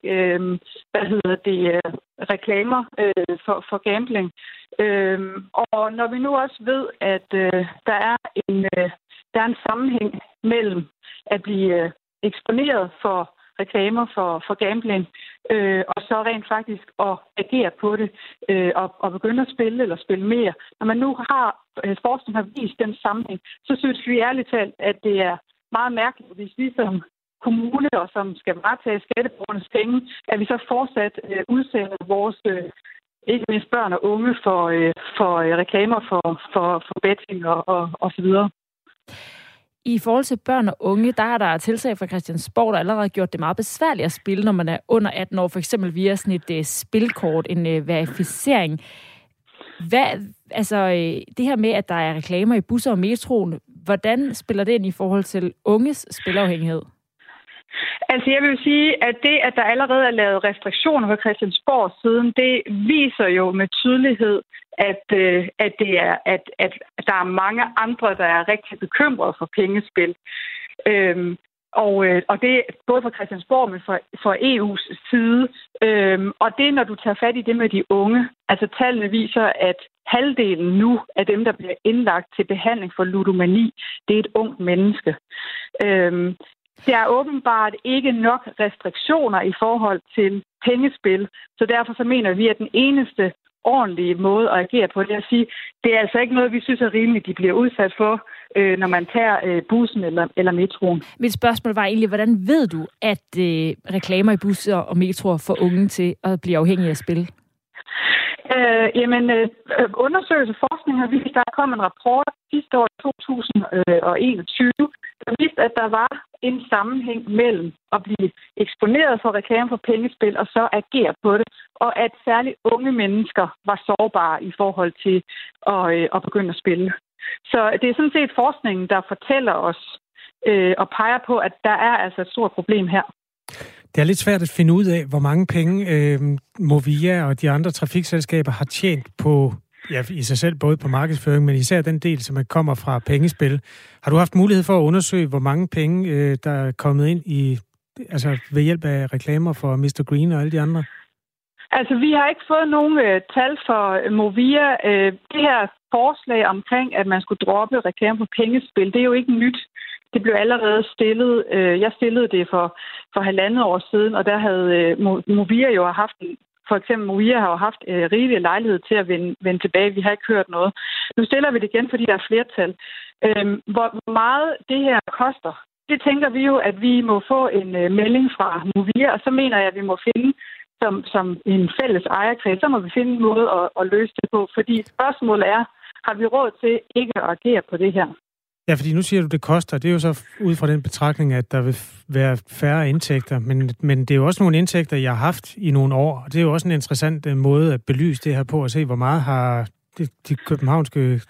reklamer for gambling. Og når vi nu også ved, at der er en sammenhæng mellem at blive eksponeret for reklamer for gambling, og så rent faktisk at agere på det, og begynde at spille eller spille mere. Når man nu forskning har vist den sammenhæng, så synes vi ærligt talt, at det er meget mærkeligt, hvis vi som kommune, og som skal varetage skatteborgernes penge, at vi så fortsat udsender vores ikke mindst børn og unge for reklamer for betting og så videre. I forhold til børn og unge, der er der tiltag fra Christiansborg, der allerede gjort det meget besværligt at spille, når man er under 18 år, for eksempel via sådan et spilkort, en verificering. Det her med, at der er reklamer i busser og metroen, hvordan spiller det ind i forhold til unges spilafhængighed? Altså jeg vil sige, at det, at der allerede er lavet restriktioner på Christiansborg siden, det viser jo med tydelighed, at der er mange andre, der er rigtig bekymrede for pengespil. Og det er både fra Christiansborg, men fra EU's side. Og det, når du tager fat i det med de unge, altså tallene viser, at halvdelen nu af dem, der bliver indlagt til behandling for ludomani, det er et ungt menneske. Der er åbenbart ikke nok restriktioner i forhold til pengespil, så derfor så mener vi, at den eneste ordentlige måde at agere på, det er at sige, det er altså ikke noget, vi synes er rimeligt, de bliver udsat for, når man tager bussen eller metroen. Mit spørgsmål var egentlig, hvordan ved du, at reklamer i busser og metroer får unge til at blive afhængige af spil? Undersøgelse og forskning har vist, der kom en rapport sidste år 2021, der viste, at der var en sammenhæng mellem at blive eksponeret for reklame for pengespil og så agere på det, og at særligt unge mennesker var sårbare i forhold til at begynde at spille. Så det er sådan set forskningen, der fortæller os og peger på, at der er altså et stort problem her. Det er lidt svært at finde ud af, hvor mange penge Movia og de andre trafikselskaber har tjent på, ja, i sig selv både på markedsføring, men især den del, som kommer fra pengespil. Har du haft mulighed for at undersøge, hvor mange penge, der er kommet ind ved hjælp af reklamer for Mr. Green og alle de andre? Altså, vi har ikke fået nogen tal for Movia. Det her forslag omkring, at man skulle droppe reklame på pengespil, det er jo ikke nyt. Det blev allerede stillet. Jeg stillede det for 1,5 år siden, og der havde Movia jo haft for eksempel Movia har jo haft rigelig lejlighed til at vende tilbage. Vi har ikke hørt noget. Nu stiller vi det igen, fordi der er flertal. Hvor meget det her koster, det tænker vi jo, at vi må få en melding fra Movia, og så mener jeg, at vi må finde som en fælles ejerkreds, så må vi finde en måde at løse det på. Fordi spørgsmålet er, har vi råd til ikke at agere på det her? Ja, fordi nu siger du, det koster. Det er jo så ud fra den betragtning, at der vil være færre indtægter. Men det er jo også nogle indtægter, jeg har haft i nogle år. Og det er jo også en interessant måde at belyse det her på, og se, hvor meget har de københavnske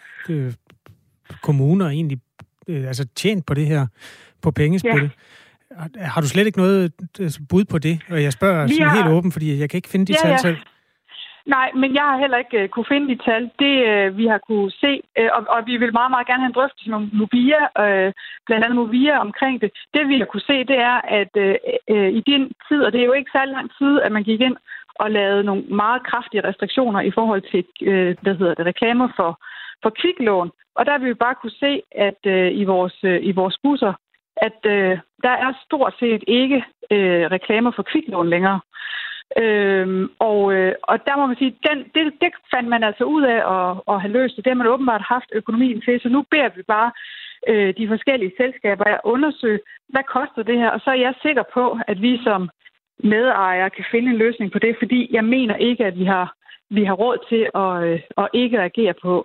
kommuner egentlig tjent på det her, på pengespil. Ja. Har du slet ikke noget bud på det? Og jeg spørger helt åben, fordi jeg kan ikke finde de tal selv. Nej, men jeg har heller ikke kunne finde de tal. Det, vi har kunne se, og vi vil meget, meget gerne have en drøftelse med Movia, blandt andet Movia omkring det. Det, vi har kunne se, det er, at i den tid, og det er jo ikke særlig lang tid, at man gik ind og lavede nogle meget kraftige restriktioner i forhold til, reklamer for kviklån. Og der vil vi bare kunne se, at i vores busser, at der er stort set ikke reklamer for kviklån længere. Og der må man sige, det fandt man altså ud af at have løst det. Det har man åbenbart haft økonomien til, så nu beder vi bare de forskellige selskaber at undersøge, hvad koster det her, og så er jeg sikker på, at vi som medejere kan finde en løsning på det, fordi jeg mener ikke, at vi har råd til at ikke agere på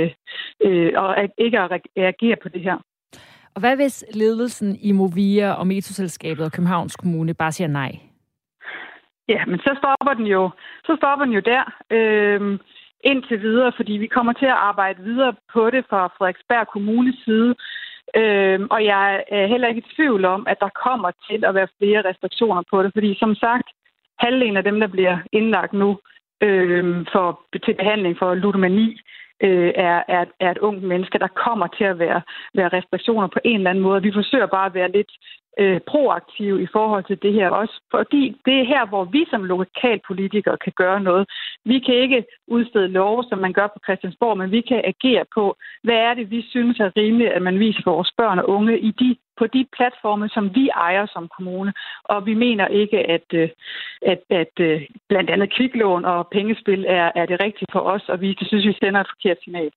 reagere på det her. Og hvad hvis ledelsen i Movia og Metroselskabet og Københavns Kommune bare siger nej? Ja, men så stopper den jo der indtil videre, fordi vi kommer til at arbejde videre på det fra Frederiksberg Kommunes side. Og jeg er heller ikke i tvivl om, at der kommer til at være flere restriktioner på det, fordi som sagt, halvdelen af dem, der bliver indlagt nu til behandling for ludomani, er et ungt menneske, der kommer til at være restriktioner på en eller anden måde. Vi forsøger bare at være lidt proaktive i forhold til det her også, fordi det er her, hvor vi som lokalpolitikere kan gøre noget. Vi kan ikke udstede love, som man gør på Christiansborg, men vi kan agere på, hvad er det, vi synes er rimeligt, at man viser for vores børn og unge på de platforme, som vi ejer som kommune. Og vi mener ikke, at blandt andet kviklån og pengespil er det rigtige for os, og vi synes, vi sender et forkert signal.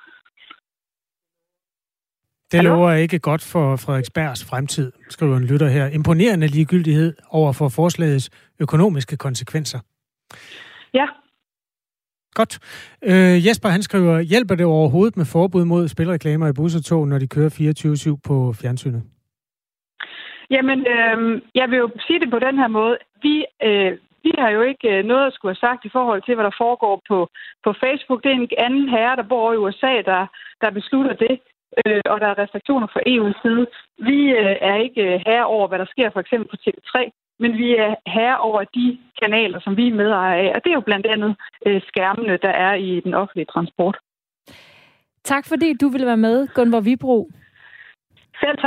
Det lover ikke godt for Frederiksbergs fremtid, skriver en lytter her. Imponerende ligegyldighed over for forslagets økonomiske konsekvenser. Ja. Godt. Jesper, han skriver, hjælper det overhovedet med forbud mod spilreklamer i bus og tog, når de kører 24/7 på fjernsynet? Jamen, jeg vil jo sige det på den her måde. Vi har jo ikke noget at skulle have sagt i forhold til, hvad der foregår på Facebook. Det er en anden herre, der bor i USA, der beslutter det. Og der er restriktioner fra EU's side. Vi er ikke herre over, hvad der sker for eksempel på TV3, men vi er herre over de kanaler, som vi er medejer af. Og det er jo blandt andet skærmene, der er i den offentlige transport. Tak fordi du ville være med, Gunvor Vibro. Selv tak.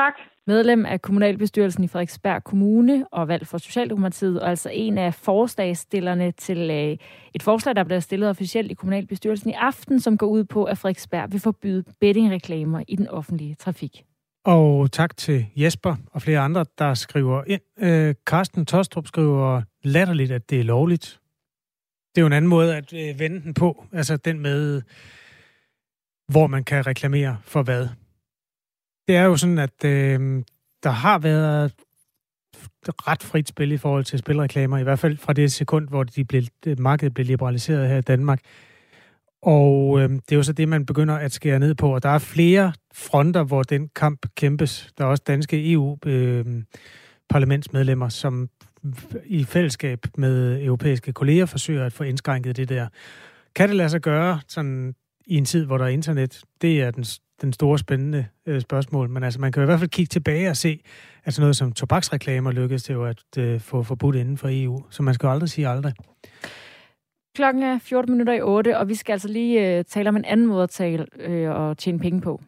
medlem af kommunalbestyrelsen i Frederiksberg Kommune og valgt for Socialdemokratiet, og altså en af forslagsstillerne til et forslag, der bliver stillet officielt i kommunalbestyrelsen i aften, som går ud på, at Frederiksberg vil forbyde bettingreklamer i den offentlige trafik. Og tak til Jesper og flere andre, der skriver ind. Carsten Tostrup skriver latterligt, at det er lovligt. Det er jo en anden måde at vende den på. Altså den med, hvor man kan reklamere for hvad. Det er jo sådan, at der har været ret frit spil i forhold til spilreklamer, i hvert fald fra det sekund, hvor markedet blev liberaliseret her i Danmark. Og det er jo så det, man begynder at skære ned på. Og der er flere fronter, hvor den kamp kæmpes. Der er også danske EU-parlamentsmedlemmer, som i fællesskab med europæiske kolleger forsøger at få indskrænket det der. Kan det lade sig gøre sådan i en tid, hvor der er internet? Det er den store spændende spørgsmål. Men altså, man kan i hvert fald kigge tilbage og se, at sådan noget som tobaksreklamer lykkedes til at få forbudt inden for EU. Så man skal jo aldrig sige aldrig. Klokken er 8:14, og vi skal altså lige tale om en anden måde at tale og tjene penge på.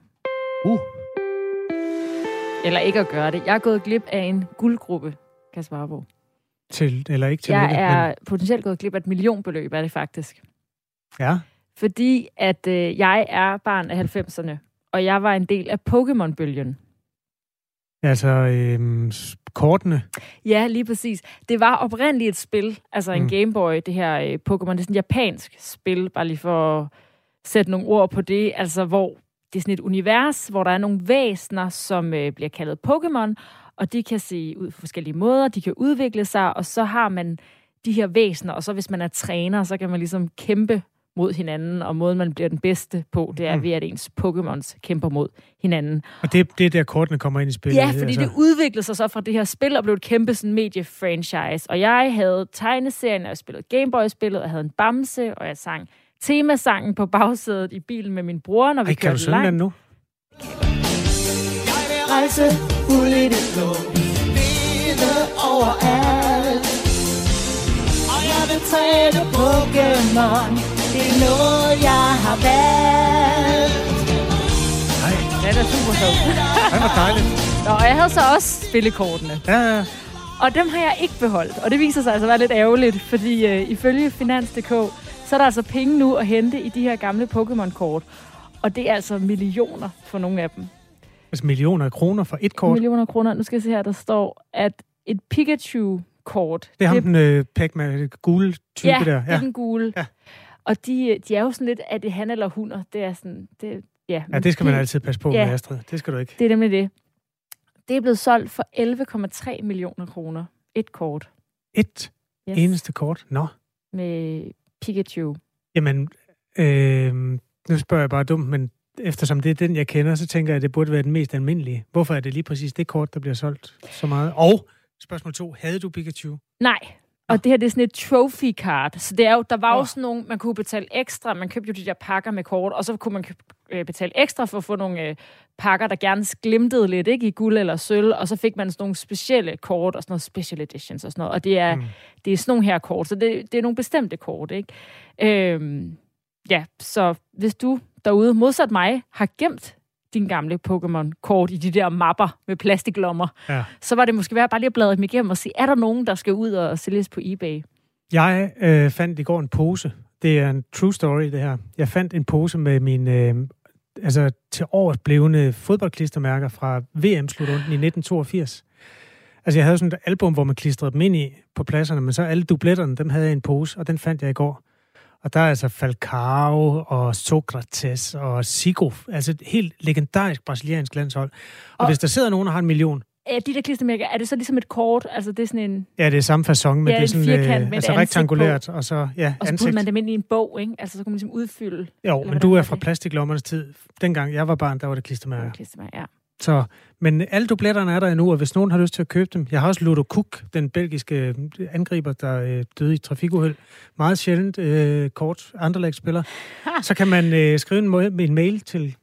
Eller ikke at gøre det. Jeg er gået glip af en guldgruppe, kan jeg svare på. Eller ikke til jeg er potentielt gået glip af et millionbeløb, er det faktisk. Ja. Fordi at jeg er barn af 90'erne, og jeg var en del af Pokémon-bølgen. Altså kortene? Ja, lige præcis. Det var oprindeligt et spil, altså en Game Boy, det her Pokémon. Det er sådan et japansk spil, bare lige for at sætte nogle ord på det. Altså, hvor det er sådan et univers, hvor der er nogle væsener, som bliver kaldet Pokémon, og de kan se ud på forskellige måder, de kan udvikle sig, og så har man de her væsener, og så hvis man er træner, så kan man ligesom kæmpe mod hinanden, og måden, man bliver den bedste på, det er ved, at ens Pokémons kæmper mod hinanden. Og det er der, kortene kommer ind i spillet? Ja, fordi det udviklede sig så fra det her spil, og blev et kæmpe sådan, medie-franchise. Og jeg havde tegneserien, og jeg spillede Gameboy-spillet, og jeg havde en bamse, og jeg sang temasangen på bagsædet i bilen med min bror, når vi kørte langt. Kan du synge den nu? Jeg vil rejse ud i det blå, vide overalt. Og jeg vil træne Pokémon, det er noget, jeg har valgt. Nej. Den er super sjov. Det var dejligt. Nå, og jeg havde så også spillekortene. Ja. Og dem har jeg ikke beholdt. Og det viser sig altså at være lidt ærgerligt, fordi ifølge Finans.dk, så er der altså penge nu at hente i de her gamle Pokémon-kort. Og det er altså millioner for nogle af dem. Altså millioner af kroner for et kort? Millioner af kroner. Nu skal jeg se her, der står, at et Pikachu-kort... Det er ham den Pac-Man, gule type der. Ja, det er den gule. Ja. Og de er jo sådan lidt, at det er han eller hunder. Det er sådan... Ja, det skal man altid passe på med, Astrid. Det skal du ikke. Det er nemlig det. Det er blevet solgt for 11,3 millioner kroner. Et kort. Eneste kort? Nå. Med Pikachu. Jamen, nu spørger jeg bare dumt, men eftersom det er den, jeg kender, så tænker jeg, at det burde være den mest almindelige. Hvorfor er det lige præcis det kort, der bliver solgt så meget? Og spørgsmål 2. Havde du Pikachu? Nej. Og det her, det er sådan et trophy card. Så det er jo, der var jo sådan nogle, man kunne betale ekstra. Man købte jo de der pakker med kort, og så kunne man betale ekstra for at få nogle pakker, der gerne glimtede lidt, ikke, i guld eller sølv. Og så fik man sådan nogle specielle kort og sådan noget special editions og sådan noget. Og det er sådan nogle her kort, så det er nogle bestemte kort, ikke? Ja, så hvis du derude, modsat mig, har gemt din gamle Pokémon-kort i de der mapper med plastiklommer, så var det måske værd bare lige at bladre dem igennem og se, er der nogen, der skal ud og sælges på eBay? Jeg fandt i går en pose. Det er en true story, det her. Jeg fandt en pose med mine til året blevende fodboldklistermærker fra VM-slutrunden i 1982. Altså, jeg havde sådan et album, hvor man klistrede dem ind i på pladserne, men så alle dubletterne, dem havde jeg i en pose, og den fandt jeg i går. Og der er altså Falcao og Sokrates og Zico, altså et helt legendarisk brasiliansk landshold. Og hvis der sidder nogen, der har 1 million... De der klistermærker, er det så ligesom et kort? Altså det er sådan en... Ja, det er samme facon, men det er sådan firkant, altså rektangulært, og så og så putter man dem ind i en bog, ikke? Altså så kan man ligesom udfylde... Jo, men du er fra plastiklommernes tid. Dengang jeg var barn, der var det klistermærker. Ja. Så, men alle dubletterne er der endnu, og hvis nogen har lyst til at købe dem... Jeg har også Ludo Cook, den belgiske angriber, der døde i trafikuheld. Meget sjældent kort anderlægsspiller. Så kan man skrive en mail til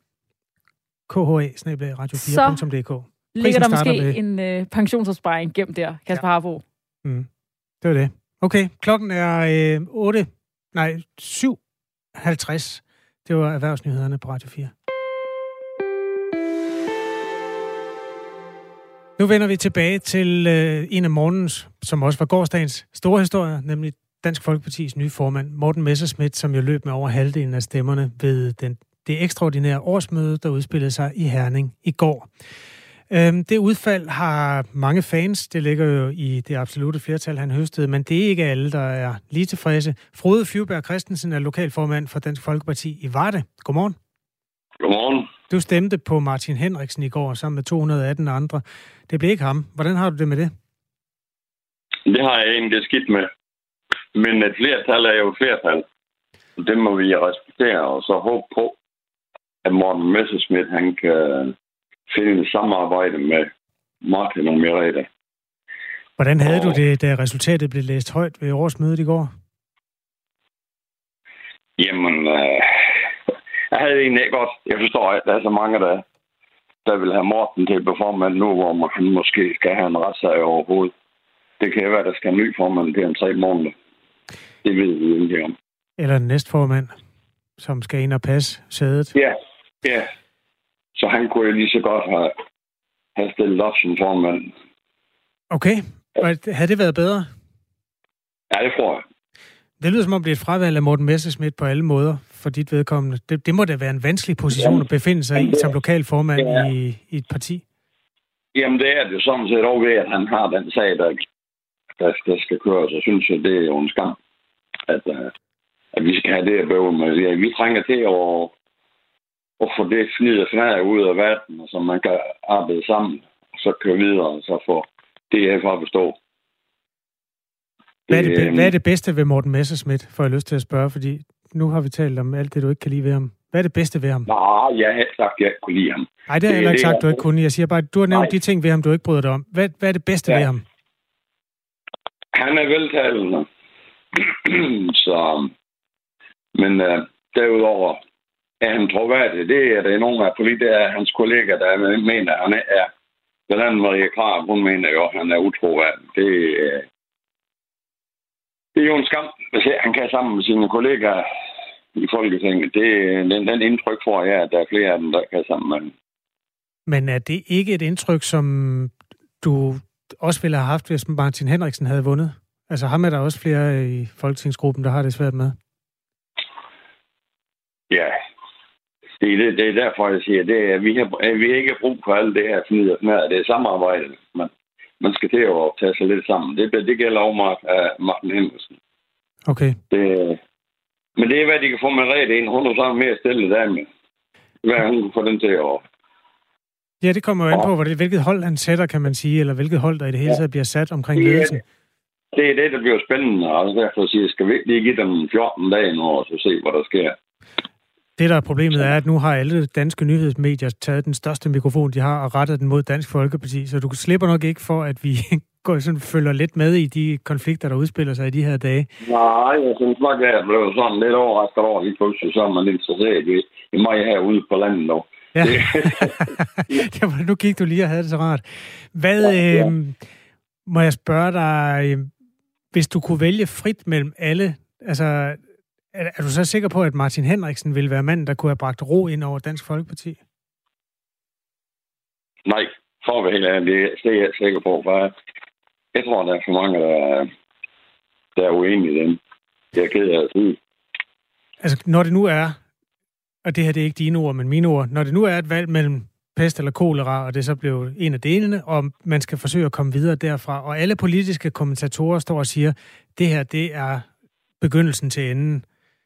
kha@radio4.dk. Ligger der måske en pensionsopsparing gemt der, Kasper Harbo? Det var det. Okay, klokken er 7:50. Det var erhvervsnyhederne på Radio 4. Nu vender vi tilbage til en af morgens, som også var gårsdagens store historier, nemlig Dansk Folkepartis nye formand, Morten Messerschmidt, som jo løb med over halvdelen af stemmerne ved det ekstraordinære årsmøde, der udspillede sig i Herning i går. Det udfald har mange fans. Det ligger jo i det absolute flertal, han høstede, men det er ikke alle, der er lige tilfredse. Frode Fyrberg Christensen er lokalformand for Dansk Folkeparti i Varde. Godmorgen. Godmorgen. Du stemte på Martin Henriksen i går sammen med 218 andre. Det blev ikke ham. Hvordan har du det med det? Det har jeg egentlig skidt med. Men et flertal er jo et flertal. Det må vi respektere, og så håbe på, at Morten Messerschmidt, han kan finde et samarbejde med Martin og Merete. Hvordan havde du det, da resultatet blev læst højt ved årsmødet i går? Jamen, jeg havde egentlig ikke godt. Jeg forstår, at der er så mange, der vil have Morten til formand nu, hvor man måske skal have en retssag overhovedet. Det kan være, der skal en ny formand til om 3 måneder. Det ved vi ikke om. Eller en næstformand, som skal ind og passe sædet. Ja. Så han kunne jo lige så godt have stillet op som formand. Okay. Havde det været bedre? Ja, det tror jeg. Det lyder som om det er et fravalg af Morten Messerschmidt på alle måder for dit vedkommende. Det må da være en vanskelig position at befinde sig i som lokalformand i et parti. Jamen, det er det jo sådan set også ved, at han har den sag, der skal køres. Jeg synes, at det er jo en skam, at vi skal have det at bøve med. Vi trænger til at få det fnid og fnad ud af verden, så man kan arbejde sammen, og så køre videre, og så få det for at bestå. Hvad er det bedste ved Morten Messerschmidt, får jeg lyst til at spørge, fordi nu har vi talt om alt det, du ikke kan lide ved ham. Hvad er det bedste ved ham? Nej, jeg har sagt, at jeg ikke kunne lide ham. Nej, det har jeg heller ikke sagt, du ikke kunne. Jeg siger bare, at du har nævnt de ting ved ham, du ikke bryder dig om. Hvad er det bedste ved ham? Han er veltalende. Men derudover er han troværdig. Det er nogle af politikere, hans kollegaer, der mener, at han er. Blandt andet Marie Krarup, hun mener jo, at han er utroværdig. Det er jo en skam, hvis han kan sammen med sine kollegaer i Folketinget. Den indtryk får jeg, at der er flere af dem, der kan sammen med ham. Men er det ikke et indtryk, som du også ville have haft, hvis Martin Henriksen havde vundet? Altså ham er der også flere i folketingsgruppen, der har det svært med. Ja, det er derfor, jeg siger, at vi ikke har brug for alt det her fnid og fnad. Det er samarbejde. Man skal til at tage sig lidt sammen. Det gælder også Martin Henriksen. Okay. Men det er, hvad de kan få med ret ind. Hun er så mere stille der med. Hvad hun kan få den til at... Ja, det kommer jo an på, hvilket hold han sætter, kan man sige, eller hvilket hold, der i det hele taget bliver sat omkring ledelsen. Det er det, der bliver spændende, og derfor siger jeg, skal vi lige give dem 14 dage nu, og så se, hvad der sker. Det, der er problemet, er, at nu har alle danske nyhedsmedier taget den største mikrofon, de har, og rettet den mod Dansk Folkeparti, så du slipper nok ikke for, at vi følger lidt med i de konflikter, der udspiller sig i de her dage. Nej, jeg synes nok, at jeg blev sådan lidt overrasket over, lige pludselig, så er man interesseret i mig herude på landet nu. Ja. Nu gik du lige og havde det så rart. Må jeg spørge dig, hvis du kunne vælge frit mellem alle, altså er du så sikker på, at Martin Henriksen ville være manden, der kunne have bragt ro ind over Dansk Folkeparti? Nej, for at være helt ærlig, det er jeg sikker på, for jeg tror, der er for mange, der er uenige i dem. Det er ked af at sige. Altså, når det nu er, og det her det er ikke dine ord, men mine ord, når det nu er et valg mellem pest eller kolera, og det så blev en af delene, og man skal forsøge at komme videre derfra, og alle politiske kommentatorer står og siger, det her, det er begyndelsen til enden.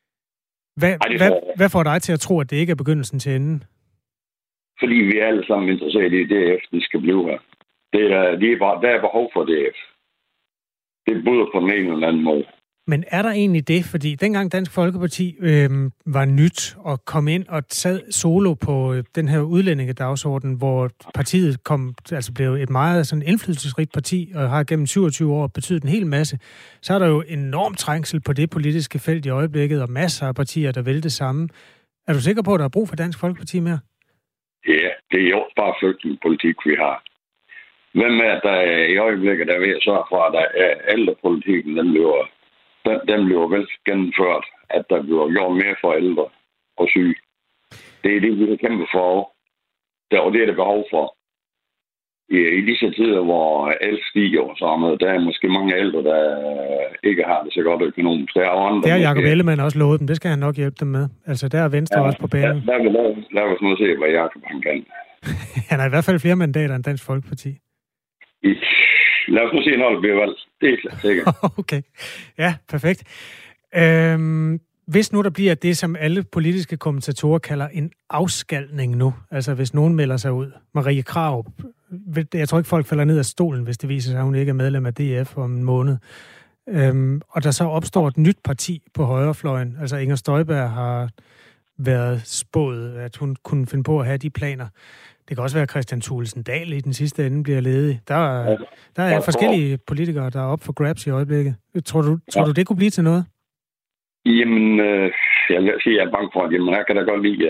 Hvad får dig til at tro, at det ikke er begyndelsen til enden? Fordi vi er alle sammen interesseret i DF, de skal blive her. Der er behov for DF. Det bryder på den ene eller anden måde. Men er der egentlig det? Fordi dengang Dansk Folkeparti var nyt og kom ind og sad solo på den her udlændingedagsorden, hvor partiet blev et meget sådan indflydelsesrigt parti og har gennem 27 år betydet en hel masse, så er der jo enorm trængsel på det politiske felt i øjeblikket, og masser af partier, der vil det samme. Er du sikker på, at der er brug for Dansk Folkeparti mere? Ja, det er jo bare flygtningepolitik, vi har. Hvem er der i øjeblikket, der ved at sørge for, at ældrepolitikken, den bliver vel gennemført, at der bliver gjort mere for ældre og syge. Det er det, vi kan kæmpe for. Og det er det behov for i disse tider, hvor el stiger og sådan noget, der er måske mange ældre, der ikke har det så godt økonomisk. Det har Jacob Ellemann også lovet dem. Det skal han nok hjælpe dem med. Altså, der er Venstre også på banen. Lad os nu se, hvad Jacob han kan. Han har i hvert fald flere mandater end Dansk Folkeparti. Lad os nu se, når det bliver valgt. Det er klart sikkert. Okay. Ja, perfekt. Hvis nu der bliver det, som alle politiske kommentatorer kalder en afskalning nu, altså hvis nogen melder sig ud, Marie Krarup, jeg tror ikke, folk falder ned af stolen, hvis det viser sig, at hun ikke er medlem af DF om en måned. Og der så opstår et nyt parti på højrefløjen. Altså Inger Støjberg har været spået, at hun kunne finde på at have de planer. Det kan også være, at Kristian Thulesen Dahl i den sidste ende bliver ledig. Der er forskellige politikere, der er op for grabs i øjeblikket. Tror du det kunne blive til noget? Jamen, jeg vil sige, at jeg er bange for, at jeg kan da godt lide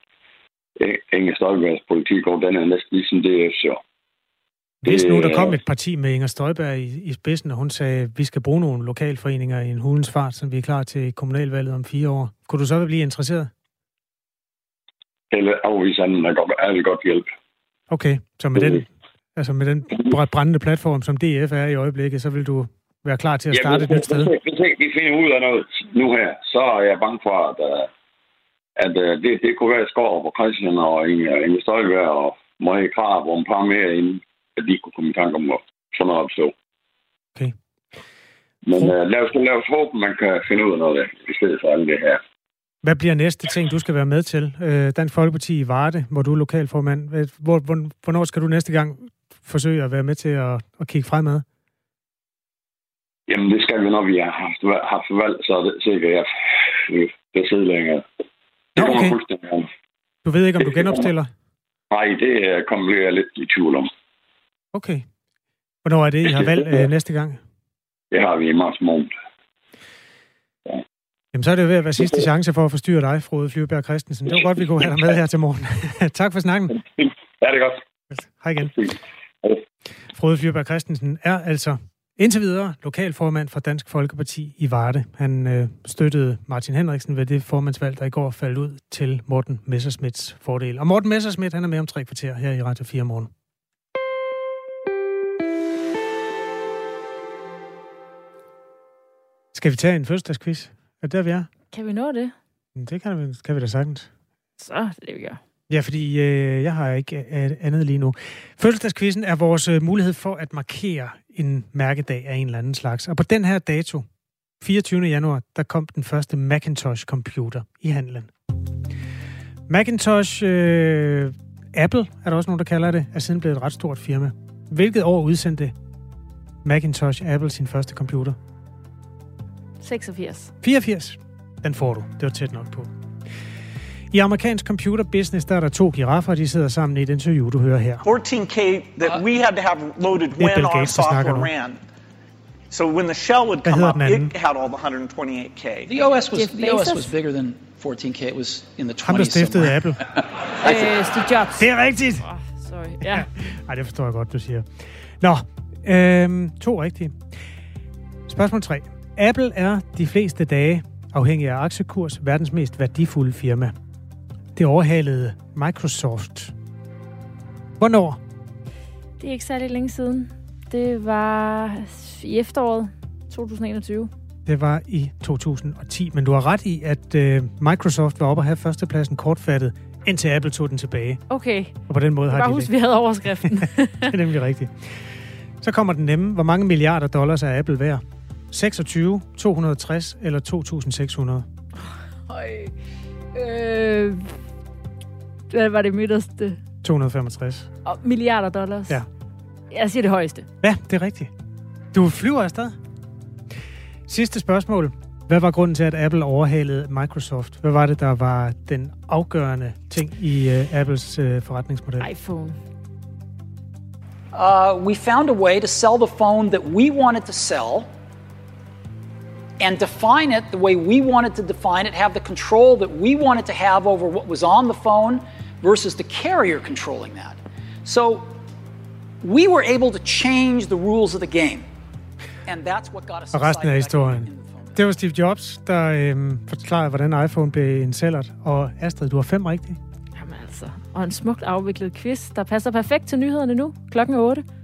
Inger Støjbergs politik, og den er næsten ligesom DF, så. Hvis nu der kom et parti med Inger Støjberg i spidsen, og hun sagde, at vi skal bruge nogle lokalforeninger i en hulens fart, som vi er klar til kommunalvalget om 4 år. Kunne du så blive interesseret? Eller afviseren er det godt hjælp. Okay, så med den brændende platform, som DF er i øjeblikket, så vil du være klar til at starte et nyt sted? Hvis vi finder ud af noget nu her, så er jeg bange for, at det kunne være Skov og Christian og Inger Støjberg og Marie Krarup og en par mere, inden at de kunne komme i tanke om sådan noget opstå. Okay. Men lad os håbe, man kan finde ud af noget af, i stedet for alt det her. Hvad bliver næste ting, du skal være med til? Dansk Folkeparti i Varde, hvor du er lokalformand. Hvornår skal du næste gang forsøge at være med til at kigge fremad? Jamen, det skal vi, når vi har haft valg, så er det sikkert, at det sidder længere. Det kommer fuldstændig om. Du ved ikke, om du genopstiller? Nej, det kommer jeg lidt i tvivl om. Okay. Hvornår er det, I har valgt næste gang? Det har vi i marts måned. Ja. Jamen, så er det jo ved at være sidste chance for at forstyrre dig, Frode Flyvbjerg Christensen. Det var godt, vi kunne have dig med her til morgen. Tak for snakken. Ja, det er godt. Hej igen. Frode Flyvbjerg Christensen er altså indtil videre lokalformand for Dansk Folkeparti i Varde. Han støttede Martin Henriksen ved det formandsvalg, der i går faldt ud til Morten Messerschmidts fordel. Og Morten Messerschmidt, han er med om 3 kvarter her i Radio 4 morgen. Skal vi tage en fødselsdagsquiz? Er det der, vi er? Kan vi nå det? Det kan vi da sagtens. Så det vi gør. Ja, fordi jeg har ikke andet lige nu. Fødselsdagsquizzen er vores mulighed for at markere en mærkedag af en eller anden slags. Og på den her dato, 24. januar, der kom den første Macintosh-computer i handlen. Macintosh, Apple er der også nogen, der kalder det, er siden blevet et ret stort firma. Hvilket år udsendte Macintosh Apple sin første computer? 86. 84. Den får du. Det var tæt nok på. I amerikansk computerbusiness, der er der 2 giraffer, de sidder sammen i et interview, du hører her. 14K that we had to have loaded when our software ran. So when the shell would come up, it had all the 128K. The OS was bigger than 14K. It was in the 20s. Ham, der stiftede Apple. Steve Jobs. Det er rigtigt. Sorry. Ja. Ej, det forstår jeg godt, du siger. Nå, 2 rigtige. Spørgsmål 3. Apple er de fleste dage, afhængig af aktiekurs, verdens mest værdifulde firma. Det overhalede Microsoft. Hvornår? Det er ikke særlig længe siden. Det var i efteråret 2021. Det var i 2010, men du har ret i, at Microsoft var oppe at have førstepladsen kortfattet, indtil Apple tog den tilbage. Okay. Og på den måde har de... Bare husk, vi havde overskriften. Det er nemlig rigtigt. Så kommer den nemme. Hvor mange milliarder dollars er Apple værd? 26, 260 eller 2.600? Hvad var det midterste? 265. Og milliarder dollars? Ja. Jeg siger det højeste. Ja, det er rigtigt. Du flyver afsted. Sidste spørgsmål. Hvad var grunden til, at Apple overhalede Microsoft? Hvad var det, der var den afgørende ting i Apples forretningsmodel? iPhone. We found a way to sell the phone that we wanted to sell and define it the way we wanted to define it, have the control that we wanted to have over what was on the phone versus the carrier controlling that. So we were able to change the rules of the game. And that's what got us. Og resten af historien. Det var Steve Jobs, der forklarede, hvordan iPhone blev en sælgert. Og Astrid, du har 5 rigtige. Jamen altså. og en smukt afviklet quiz, der passer perfekt til nyhederne nu, klokken 8.